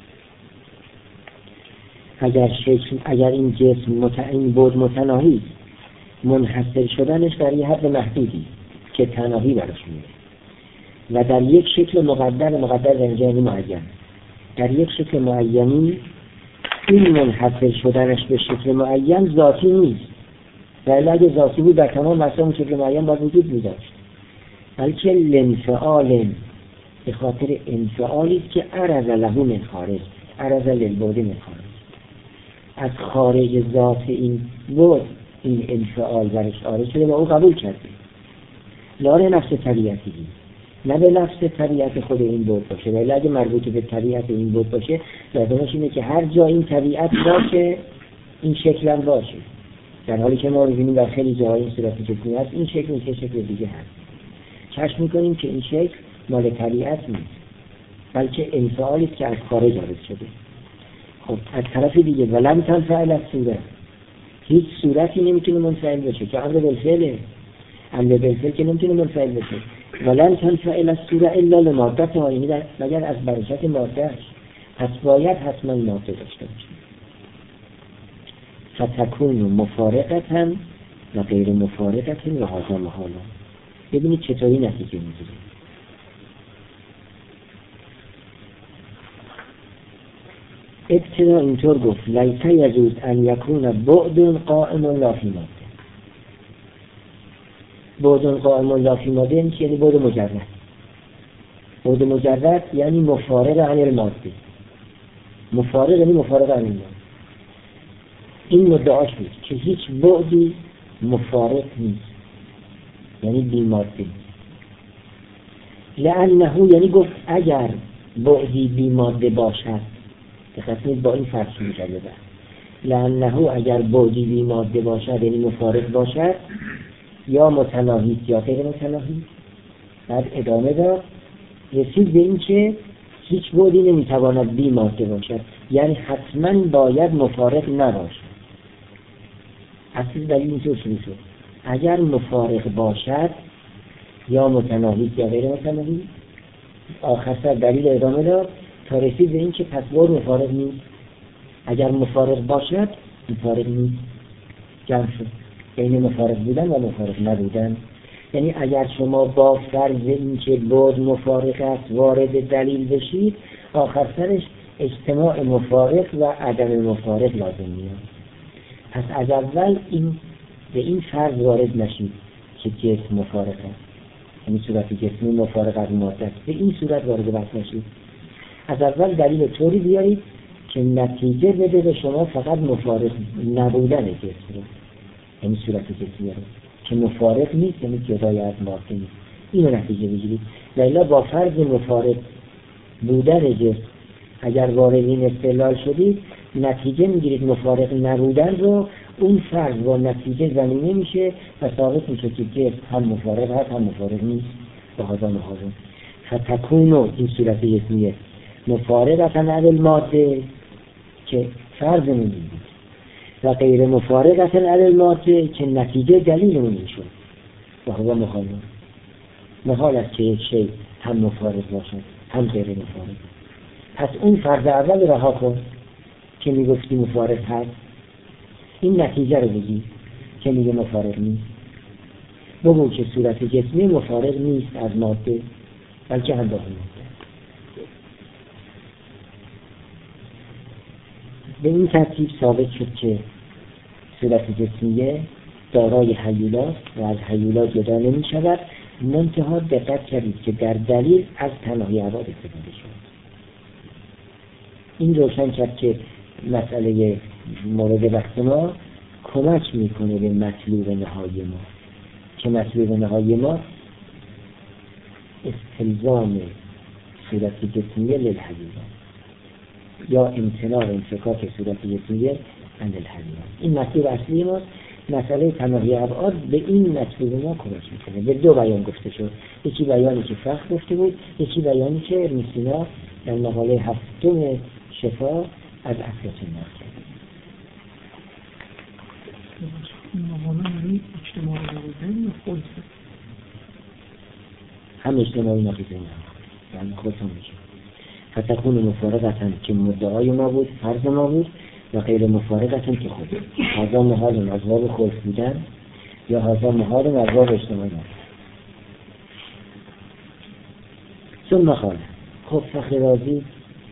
اگر شکل اگر این جسم متعین بود متناهی، منحصر شدنش در یه حد محدودی که تناهی براش میده و در یک شکل مقدر، مقدر در اینجا یعنی معین، در یک شکل معینی، این منحصر شدنش به شکل معین ذاتی نیست، ولی اگه ذاتی بود در تمام مسائل شکل معین باید وجود می‌داشت، بلکه لانفعال، به خاطر انفعالی که عرض له من خارج، عرض للبعد من خارج، از خارج ذات این بود این انفعال برش عارض شده و او قبول کرده. لاره نفس طبیعتی نه به لفظ طبیعت خود این بود باشه، ولی اگه مربوط به طبیعت این بود باشه لازمش اینه که هر جا این طبیعت باشه این شکل هم باشه، در حالی که ما می‌بینیم در خیلی جاهای این صورت جسمی هست این شکل این شکل دیگه هست. چشم می‌کنیم که این شکل مال طبیعت نیست بلکه انفعالی است که از خارج وارد شده. خب از طرف دیگه ولم تنفعل الصورت، هیچ صورتی نمیتونه منفعل بشه که امر بالفعله، امر بالفعل که نمیتونه منفعل بشه. ولن تنفعل الصورت الا لمادتها، یعنی مگر از برکت مادهش، پس باید حتما ماده داشته باشه. فتکون مفارقتا و غیر مفارقتا و هذا محال. ببینید چطوری نتیجه میگیره. ابتدا اینطور گفت لیس یجوز ان یکون بعد قائم لا فی ماده. بعد قائم لا فی ماده یعنی چی؟ یعنی بعد مجرد. بعد مجرد یعنی مفارق عن الماده. مفارق یعنی مفارق عن الماده. این مدعاش نیست که هیچ بعدی مفارق نیست، یعنی بی ماده. لانه یعنی گفت اگر بعدی بی ماده باشد، دقیقاً با این فرض می‌کنه بعد لانه اگر بعدی بی ماده باشد یعنی مفارق باشد یا متناهی یا غیر متناهی. بعد ادامه داد رسید به این که هیچ بعدی نمیتواند بی ماده باشد، یعنی حتما باید مفارق نباشد. اصل دلیل اینطور شروع شد اگر مفارق باشد یا متناهی یا غیر متناهی. آخر سر دلیل ادامه داد تا رسید به این که پس بعد مفارق نیست. اگر مفارق باشد مفارق نیست، جمع شد بین مفارق بودن و مفارق نبودن. یعنی اگر شما با فرض این که بعد مفارق است وارد دلیل بشید، آخر سرش اجتماع مفارق و عدم مفارق لازم میاد. پس از اول این به این فرض وارد نشید که جسم مفارق است، یعنی صورت جسمی مفارق از ماده است، به این صورت وارد بحث نشید. از اول دلیل طوری بیارید که نتیجه بده به شما فقط مفارق نبودن جسم رو، یعنی صورت جسمی رو که مفارق نیست، یعنی جدای از ماده نیست. اینو نتیجه بگیرید. لیلا با فرض مفارق بودن جسم اگر وارد این استدلال شدید، نتیجه میگیرید مفارق نبودن رو، اون فرض با نتیجه زمینه میشه و ثابت میشه که جسم هم مفارق هست هم مفارق نیست. به هذا محال فتکونو این صورت جسمیه مفارقتا عن الماده که فرض میگیرید و غیر مفارقتا عن الماده که نتیجه دلیل میشه. به هذا محال محال است که یک شی هم مفارق باشد هم غیر مفارق. پس اون فرض اول رها کن که میگفتی مفارق هست، این نتیجه رو بگی که میگه مفارق نیست. بگو که صورت جسمی مفارق نیست از ماده بلکه هم با ماده. به این ترتیب ثابت شد که صورت جسمیه دارای هیولاست و از هیولا جدا نمی شود. منتها دقت کردید که در دلیل از تناهی ابعاد استفاده شد. این روشن کرد که مسئله مورد بحث ما کمک میکنه به مطلوب نهایی ما، که مطلوب نهایی ما استلزام صورت جسمیه للهیولا یا امتناع انفکاک صورت جسمیه عن الهیولا. این مطلوب اصلی ماست. مسئله تناهی ابعاد به این مطلوب ما کمک میکنه. به دو بیان گفته شد، یکی بیانی که فقه گفته بود، یکی بیانی که ابن سینا در مقاله هفتم شفا از افلاطون نقل کرده. این مقاله یعنی اجتماع نبودن یا خلطه؟ هم اجتماعی نبودن یعنی خلطه میشه. فتکون مفارقتا که مدعای ما بود، فرض ما بود، و غیر مفارقتا که خود هذا محال از باب خلط بودن یا هذا محال از باب اجتماعی نبود. ثم قال خب فخر رازی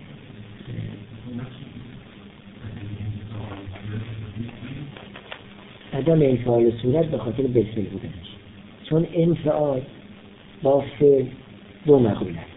عدم انفعال صورت به خاطر بالفعل بودنش، چون انفعال با فعل دو مقوله است.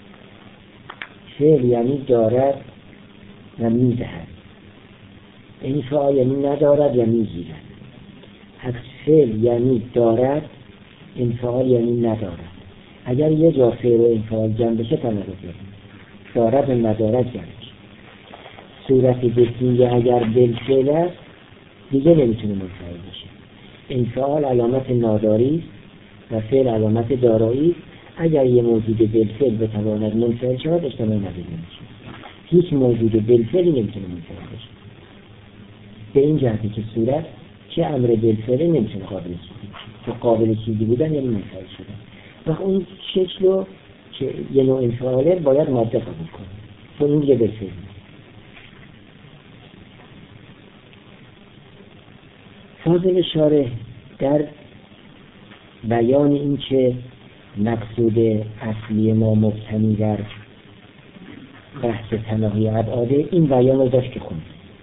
فعل یعنی دارد و میدهد، انفعال یعنی ندارد یا میگیرد. پس فعل یعنی دارد، انفعال یعنی ندارد. اگر یه جا فعل و انفعال جمع بشه تناقض داره، دارد و ندارد جمع بشه. صورت جسمیه اگر بالفعل است دیگه نمیتونه منفعل بشه. انفعال علامت ناداری و فعل علامت دارایی. اگر یه موجود بالفعل بتواند منفعل شود اجتماع نظیر نمیشه. هیچ موجود بالفعلی نمیتونه منفعل بشه. به این جهتی که صورت چه امر بالفعل نمیتونه قابل چیزی که قابل چیزی بودن یعنی منفعل شدن. و اون شکل که یه نوع انفعاله باید ماده قبول کنه چون این دیگه بالفعل. فاضل شارح در بیان این که مقصود اصلی ما مبتنی در بحث تناهی ابعاده این بیان رو داشت که خوند.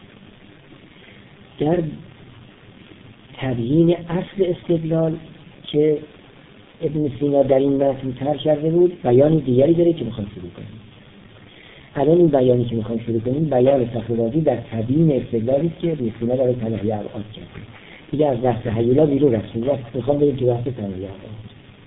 در تبیین اصل استدلال که ابن سینا در این متن طرح کرده بود بیان دیگری داره که میخوام شروع کنیم. الان این بیانی که میخوام شروع کنیم بیان فخررازی در تبیین استدلالی که ابن سینا برای تناهی ابعاد کرده. دیگه از بحث هیولا بیرون رفتیم، میخوام بریم تو بحث تناهی ابعاد.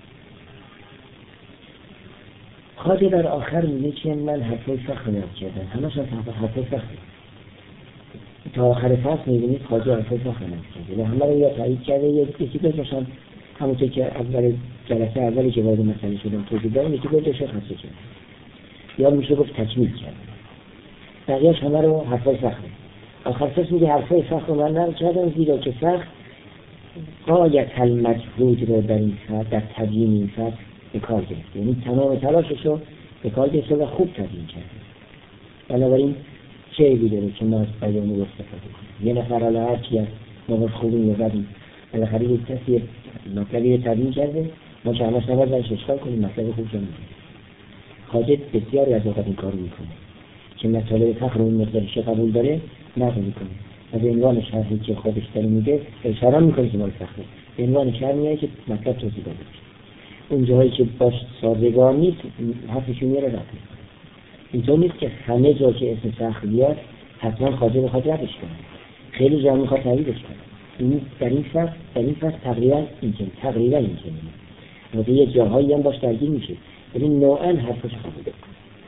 خواجه در آخر میگه که من حرفای فخر نرد کردم، همه شان حرفای فخر تا آخر فصل میبینید خواجه حرفای فخر نرد کرده و همه رو یا تایید کرده یا یکی بجاشن همونطور که اول جلسه اولی که وارد مسئله شدم توضیح دارم یکی بجاشه خاصه کرده یا میشه گفت تکمیل کرده. بقیهش همه رو حرفای فخر. آخر فصل میگه حرفای فخر من نرد کردم زیرا که فخر غایت المجهود رو در این فصل در تبیین این فصل به کار گرفت، یعنی تمام تلاشش رو به کار گرفت و خوب تبیین کرد. بنابراین چه عیبی داره که ما از بیان او استفاده کنیم؟ یه نفر علی هر چی از نماز خوبیم یا بدیم بالاخره یک کسی مطلبی رو تبیین کرده ما که همش نماز برش اشکال کنیم مطلب خوب جا میگیم. خواجه بسیاری از اوقات این کار میکنه که مطالب فخر اون مقدارش قبول داره نقل میکنه و به عنوان شرحی که خودش داره میگه اشاره میکنه که مال فخره، به عنوان شرح میگه که مطلب توضیح داده اون جایی که باش سازگار نیست حرفشون میره رد. اینطور نیست که همه جا که اسم فخر بیاد حتما خواجه بخواد ردش کنه، خیلی جا میخواد تاییدش کنه. این در این فصل در این فصل تقریبا اینکه تقریبا اینکه میگه یه جاهایی هم باش درگیر میشه ولی نوعا حرفش قبول کنه.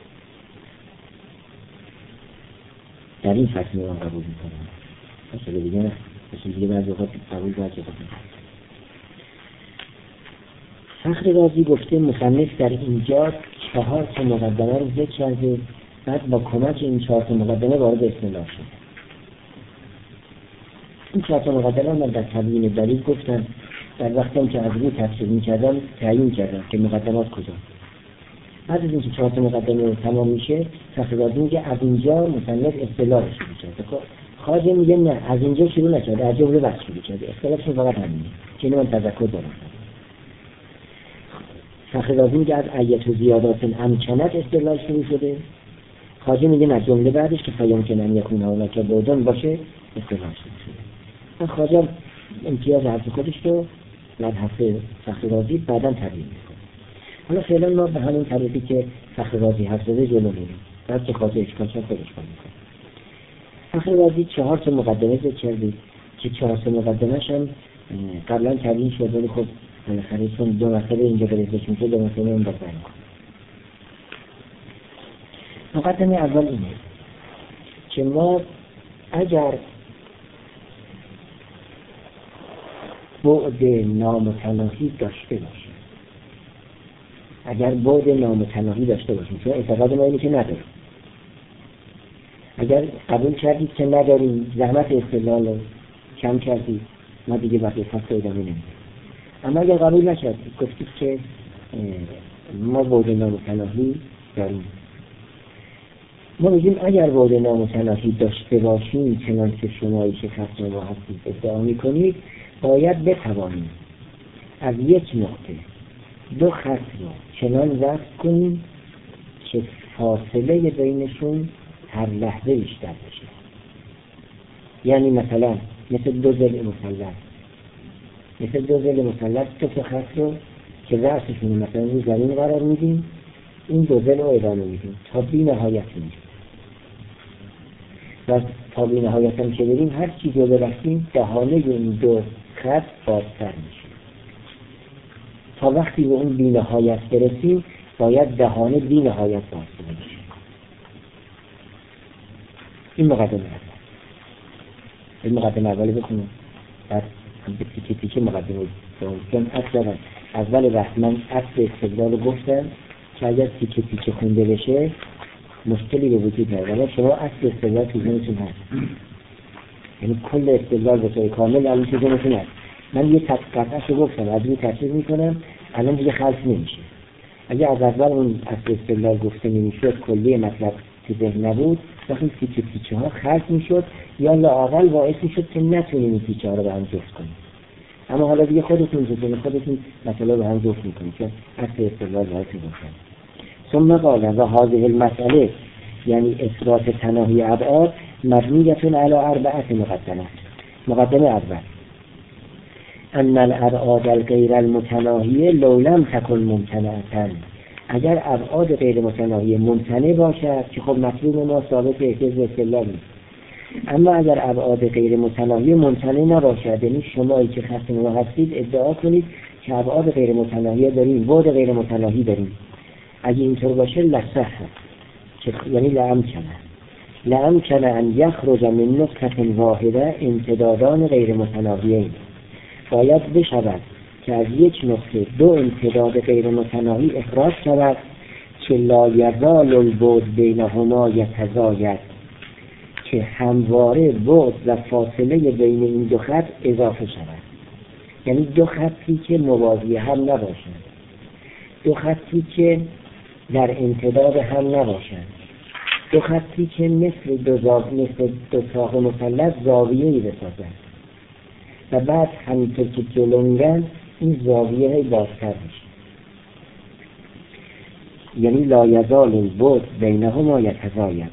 در این فصل نوعا قبول میکنه مثلا دیگه نه مثلا دیگه بعضی وقت قبول باید کنه. فخررازی گفته مصنف در اینجا چهار تا مقدمه رو ذکر کرده بعد با کمک این چهار تا مقدمه وارد اصطلاح شد. این چهار تا مقدمه من در تبیین دلیل گفتم در وقتی که از روی تفسیر می‌کردم تعیین کردم که مقدمات کجا. بعد از اینکه چهار تا مقدمه تمام میشه فخررازی میگه از اینجا مصنف اصطلاح شروع کرده. خواجه میگه نه از اینجا شروع نکرده از جمله بحث شروع کرده. اصطلاحش فقط همینه که اینو من تذکر دارم. فخررازی میگه از ایت و زیادات امکنت استدلال شروع شده. خواجه میگه نه جمله بعدش که فیام که نم یکون اولا که بودن باشه استدلال شروع شده. خواجه امتیاز حرف خودش رو بعد حرف فخررازی بعدا تبیین میکنه. حالا فعلا ما به همین طریقی که فخررازی حرف زده جلو میریم بعد که خواجه اشکال شد خودش میکنه. فخررازی چهار تا مقدمه ذکر کرده که چهار تا مقدمه‌اش هم قبلا تبیین شد ولی خب بالاخره چون دو مسئله اینجا برسه میشه دو مسئله اون باز بیان کنه. مقدمه اول اینه که ما اگر بعد نامتناهی داشته باشیم اگر بعد نامتناهی داشته باشیم چون اعتقاد ما اینه که نداریم، اگر قبول کردید که نداریم زحمت استدلال رو کم کردید ما دیگه بقیه فصل ادامه نمیدیم. اما اگر قبول نکردید گفتید که ما بعد نامتناهی داریم، ما میگیم اگر بعد نامتناهی داشته باشیم چنانچه شمایی که خصم ما هستید ادعا میکنید باید بتوانیم از یک نقطه دو خط رو چنان وصل کنیم که فاصله بینشون هر لحظه بیشتر بشه. یعنی مثلا مثل دو ضلع مثلث مثل دو ضلع مثلث دو تا خط رو که رأسشون مثلا رو زمین قرار میدیم این دو ضلع رو ادامه میدیم تا بی نهایت میشه و تا بی نهایت هم که بریم هر چی جلو رفتیم دهانه این دو خط بازتر میشه تا وقتی به اون بی‌نهایت برسیم باید دهانه بی‌نهایت باز بشه. این مقدمه اول. این مقدمه اولی بخونم بعد به تیکه تیکه مقدمه دوم. چون اصلا اول بحث من اصل استدلال رو گفتم که اگر تیکه تیکه خونده بشه مشکلی به وجود نیاد. ولی شما اصل استدلال تو ذهنتون هست، یعنی کل استدلال به طور کامل الان تو ذهنتون هست. من یه تقطعش رو گفتم، از این تصویر میکنم، الان دیگه خلص نمیشه. اگه از اول اون اصل استدلال گفته نمیشد، کلی مطلب تو ذهن نبود، وقتی تیکه تیکه ها خلص میشد یا لااقل باعث میشد که نتونیم این تیکه ها رو به هم جفت کنیم. اما حالا دیگه خودتون جفت خودتون مثلا به هم جفت میکنید که اصل استدلال راحت گفتم. ثم قال و هذه المسأله یعنی اثبات تناهی ابعاد مبنیة علی اربعه مقدمات. مقدمه اول ان الابعاد الغیر المتناهیه لو لم تکن ممتنعة، اگر ابعاد غیر متناهی ممتنع باشد که خب مطلوب ما ثابت احتیاج به استدلال نیست، اما اگر ابعاد غیر متناهی ممتنع نباشد، یعنی شمایی که خصم ما هستید ادعا کنید که ابعاد غیر متناهی داریم، بعد غیر متناهی داریم، اگه اینطور باشه لصح یعنی لامکن لامکن ان یخرج من نقطه واحده امتدادان غیر متناهیین، باید بشود که از یک نقطه دو امتداد غیر متناهی اخراج شود که لا یزال البعد بینهما یتزاید، که همواره بعد و فاصله بین این دو خط اضافه شود. یعنی دو خطی که موازی هم نباشند، دو خطی که در امتداد هم نباشند، دو خطی که مثل دو زاویه مثل دو ساق مثلث زاویه‌ای بسازند و بعد همینطور که جلو میرن این زاویه بازتر میشه. یعنی لا یزال البعد بینهما یتزاید،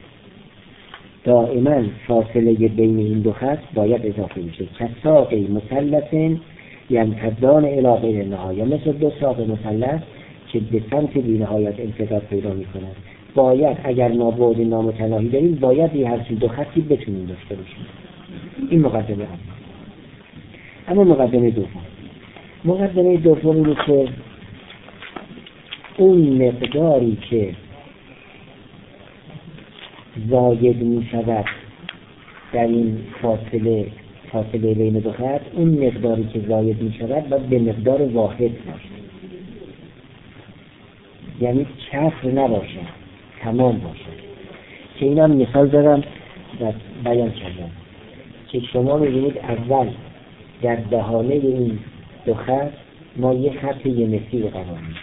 دائما فاصله بین این دو خط باید اضافه میشه. کساق مثلث یمتدان الی غیر نهایه، مثل دو ساق مثلث که به سمت بی‌نهایت امتداد پیدا میکنند. باید اگر ما بعد نامتناهی داریم باید یه هرچی دو خطی بتونیم داشته باشیم. این مقدمه اول. اما مقدمه دوم مقدمه دوم اینه که اون مقداری که زاید می شود در این فاصله فاصله بین دو خط، اون مقداری که زاید می شود باید به مقدار واحد باشه، یعنی کسر نباشه، تمام باشه. که اینم مثال دارم و بیان کردم که شما می‌بینید اول در دهانه این دو خط ما یه خط یه متری قرار میدیم،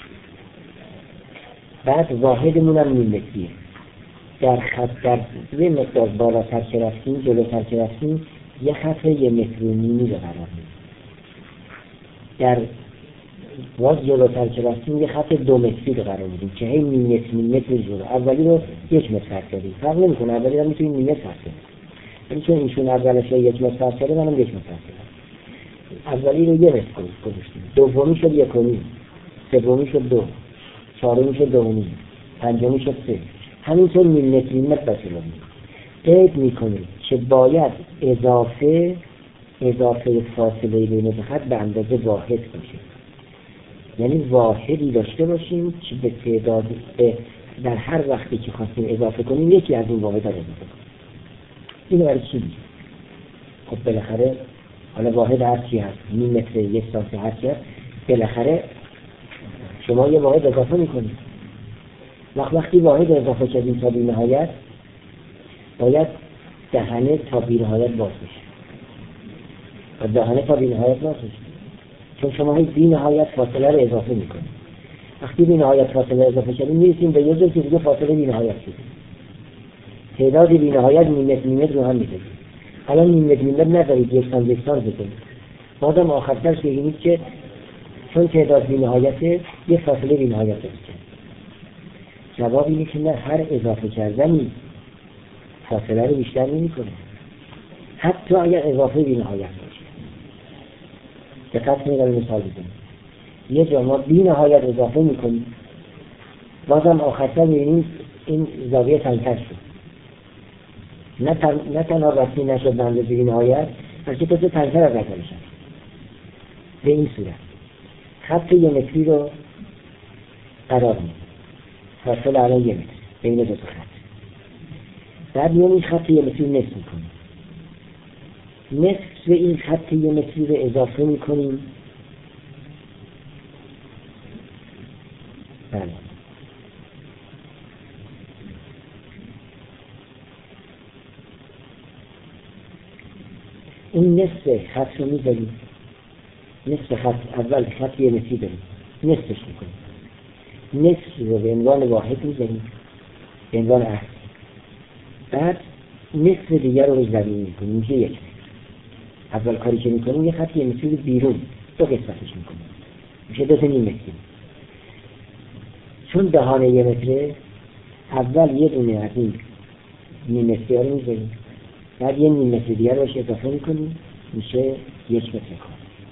بعد واحدمون هم نیم متریه. در خط در یه مقدار بالاتر که رفتیم جلوتر که رفتیم یه خط یه متر و نیمی رو قرار میدیم، در باز جلوتر که رفتیم یه خط دو متری رو قرار میدیم که هی نیم متر نیم متر جلو. اولی رو یک متر فرق کردیم، فرق نمیکنه، اولی رو میتونیم نیم متر فرق کنیم، یعنی چون ایشون اولش یک متر فرق کرده منم یک متر فرق کردم. اولی رو یه متر گذاشتیم، دومی شد یک و نیم، سومی شد دو، چهارمی شد دو و نیم، پنجمی شد سه، همینطور نیم متر نیم متر بسیار میدیم. قید میکنیم که باید اضافه اضافه فاصله بین دو خط به اندازه واحد باشه، یعنی واحدی داشته باشیم که به تعداد در هر وقتی که خواستیم اضافه کنیم یکی از این واحد رو اضافه کنیم. اینو برای چی میگه؟ خب بالاخره حالا واحد هر چی هست، نیم متر یک سانتی هر چی هست، بالاخره شما یه واحد اضافه میکنید. وقت وقتی واحد اضافه کردیم تا بی‌نهایت باید دهنه تا بی‌نهایت باز بشه و دهنه تا بی‌نهایت باز بشه، چون شما هی بی‌نهایت فاصله رو اضافه میکنید. وقتی بی‌نهایت فاصله اضافه کردیم میرسیم به یه جایی که دیگه فاصله بی‌نهایت شده، تعداد بی‌نهایت نیم متر نیم متر رو هم میدهید. الان نیم متر نیم متر ندارید، یک سانت یک سانت بکنید، بازم آخرتر بگید که چون تعداد بی‌نهایته یه فاصله بی‌نهایت داشته. جواب اینه که نه، هر اضافه کردنی فاصله رو بیشتر نمی‌کنه، حتی اگر اضافه بی‌نهایت باشه. دقت کنید الان مثال بزنیم. یه جا ما بی‌نهایت اضافه می‌کنیم، بازم آخرتر می‌بینیم این زاویه تنگ‌تر شد. نه تن... نه تنها وسیع نشد به اندازه بی‌نهایت، بلکه تازه تنگ‌تر از اولش شد. به این صورت خط یه متری رو قرار میدیم، فاصله الان یه متر بین دو تا خط. بعد میام این خط یه متری نصف میکنیم، نصف این خط یه متری رو اضافه میکنیم. بله این نصف خط رو میذاریم، نصف خط اول خط یه متری داریم نصفش میکنیم، نصف رو به عنوان واحد میذاریم به عنوان اصل، بعد نصف دیگر رو به زمین میکنیم میشه یک متر. اول کاری که میکنیم یه خط یه متری رو بیرون دو قسمتش میکنیم میشه دو تا نیم متری. چون دهانه یه متره اول یه دونه از این نیم متری ها رو میذاریم، بعد یه نیم متر دیگر روش اضافه میکنیم میشه یک متر کار.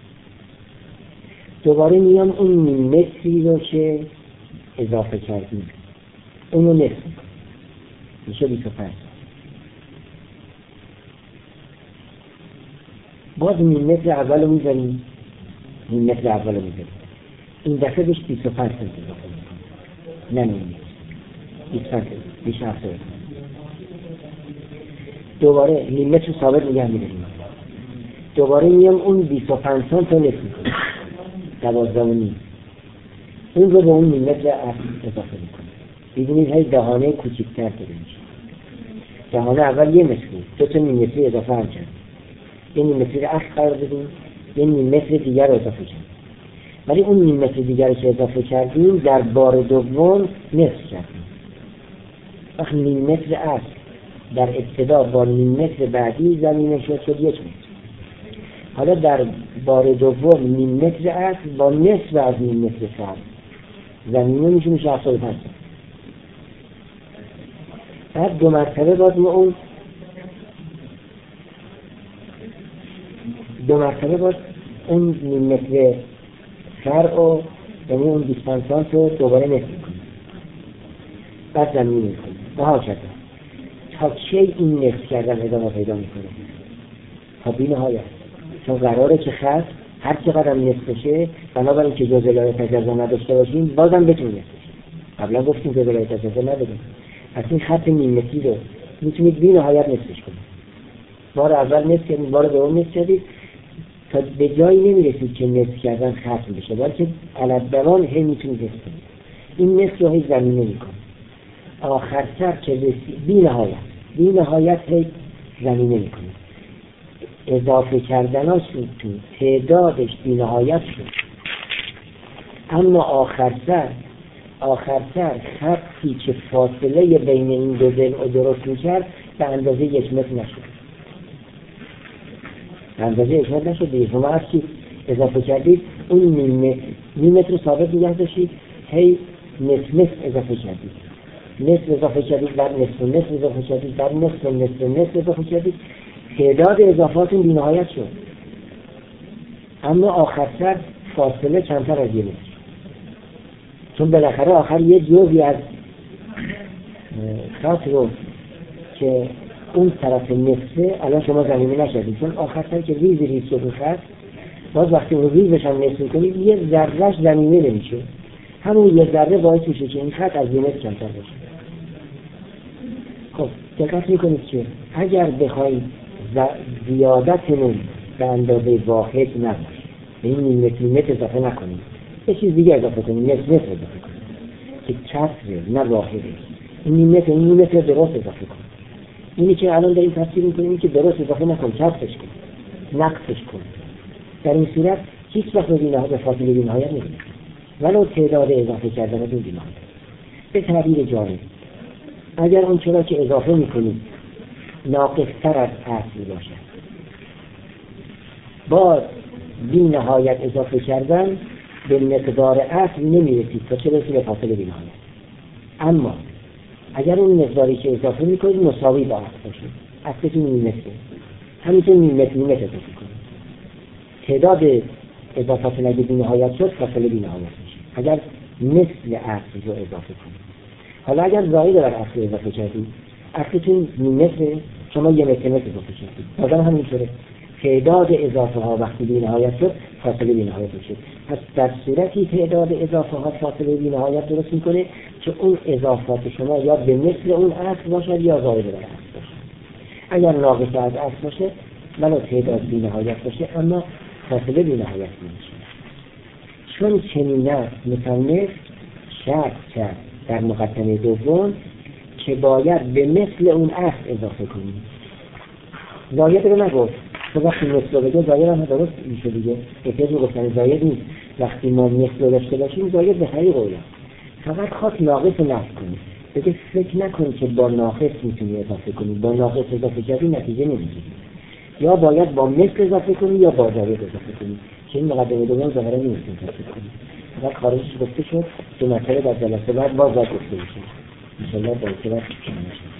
دوباره میام اون نیم متری رو که اضافه کردیم اونو نصف میکنیم میشه بیست و پنج. باز نیم متر اول رو میذاریم، نیم متر اول رو میذاریم، این دفعه بهش بیست و پنج سانتی اضافه میکنیم، نه نیم متر، بیست و پنج بیست و هفت. دوباره نیم متر ثابت نگه می‌داریم، دوباره میام اون بیست و پنج سانت رو نصف میکنیم دوازده و نیم، اون رو به اون نیم متر اصل اضافه میکنیم. ببینید های دهانه کوچکتر داره میشه. دهانه اول یه متر بود، دو تا نیم متری اضافه هم کرد، یه نیم متر اصل قرار دادیم، یه نیم متر دیگر رو اضافه کردیم. ولی اون نیم متر دیگر رو که اضافه کردیم در بار دوم نصف کردیم. وقتی نیم متر اصل در ابتدا با نیم متر بعدی زمینه شد شد یک متر. حالا در بار دوم نیم متر اصل با نصف از نیم متر فرد زمینه میشه میشه هفتاد و پنج. بعد دو مرتبه باز ما اون دو مرتبه باز اون نیم متر فرع و یعنی اون بیست و پنج سانت رو دوباره نصف کنیم، بعد زمینه میکنیم و ها کرده تا چه این نصف کردن ادامه پیدا میکنه تا بی نهایت. چون قراره که خط هر چقدر هم نصف بشه بنابراین که جزء لایه تجزا نداشته باشیم بازم بتونیم نصف بشه. قبلا گفتیم جزء لایه تجزا نداریم، از این خط نیم متری رو میتونید بی نهایت نصفش کنید. بار اول نصف کردید، بار دوم نصف کردید تا به جایی نمیرسید که نصف کردن ختم بشه، بلکه علالدوام هی میتونید نصف کنید. این نصف رو هی زمینه میکنه، آخر سر که رسید بی نهایت بی نهایت هی زمینه میکنه. اضافه کردناش تو تعدادش بی نهایت شد، اما آخر سر آخر سر خطی که فاصله بین این دو ضلع درست میکرد به اندازه یک متر نشد، به اندازه یک متر نشد دیگه. شما از چی اضافه کردید اون نیم نیم متر رو ثابت نگه داشتید، هی نصف نصف اضافه کردید، نصف اضافه کردید، بعد نصف و نصف اضافه کردید، بعد نصف و نصف و نصف اضافه کردید، تعداد اضافاتون بی نهایت شد، اما آخر سر فاصله کمتر از یه متر. چون بالاخره آخر یه جزئی از خط رو که اون طرف نصفه الان شما زمینه نشدید، چون آخر سر که ریز ریز شد خط، باز وقتی اون ریزش هم نصف کنید یه ذرهش زمینه نمیشه، همون یه ذره باعث میشه که این خط از یه متر کمتر بشه. خب دقت میکنید که اگر بخواید زیادت نون به اندازه واحد نباشه، به این نیم متر متر اضافه نکنید، یه چیز دیگه اضافه کنید، نصف متر اضافه کنید که کسره نه واحده. این نیم متر این نیم متر درست اضافه کنید. اینی که الان داریم تفسیر میکنیم این که درست اضافه نکن، کسرش کن، نقصش کن. در این صورت هیچ وقت به بینهایت به فاصله بینهایت نمیرسید ولو تعداد اضافه کردن از اون بینهایت. به تعبیر جالب اگر اون چرا که اضافه میکنید ناقص‌تر از اصل باشد، با بی نهایت اضافه کردن به مقدار اصل نمیرسید تا چه برسید به فاصله بی نهایت. اما اگر اون مقداری که اضافه میکنید مساوی با اصل باشه، اصلتون نیم متره، همینطور نیم متر نیم متر اضافه کنید، تعداد اضافات اگه بی نهایت شد فاصله بی نهایت میشه اگر مثل اصل رو اضافه کنید. حالا اگر زائد بر اصل اضافه کردید، اصلتون نیم متره، شما یه متر متر اضافه کردید، بازم همینطوره، تعداد اضافه ها وقتی بی نهایت شد فاصله بی نهایت میشه. پس در صورتی تعداد اضافه ها فاصله بی نهایت درست میکنه که اون اضافات شما یا به مثل اون اصل باشد یا زائد بر اصل باشد. اگر ناقص از اصل باشه ولی تعداد بی نهایت باشه اما فاصله بی نهایت میشه. چون چنین است مصنف شرط کرد در مقدمه دوم که باید به مثل اون اصل اضافه کنیم. زاید رو نگفت، تو وقتی مثل رو بگه زاید هم درست میشه دیگه. احتیاج رو گفتن زاید نیست. وقتی ما مثل رو داشته باشیم زاید به خیلی قوله. فقط خواست ناقص نفت کنیم. بگه فکر نکن که با ناقص میتونی اضافه کنی. با ناقص اضافه کردی نتیجه نمیگیری. یا باید با مثل اضافه کنی یا با زاید اضافه کنی. که این مقدمه دوم ظاهرا نمیتونی اضافه کنی. فقط خارجش گفته شد دو مرتبه در جلسه بعد باز باید گفته بشه. انشاءالله با اعتبار کنیم.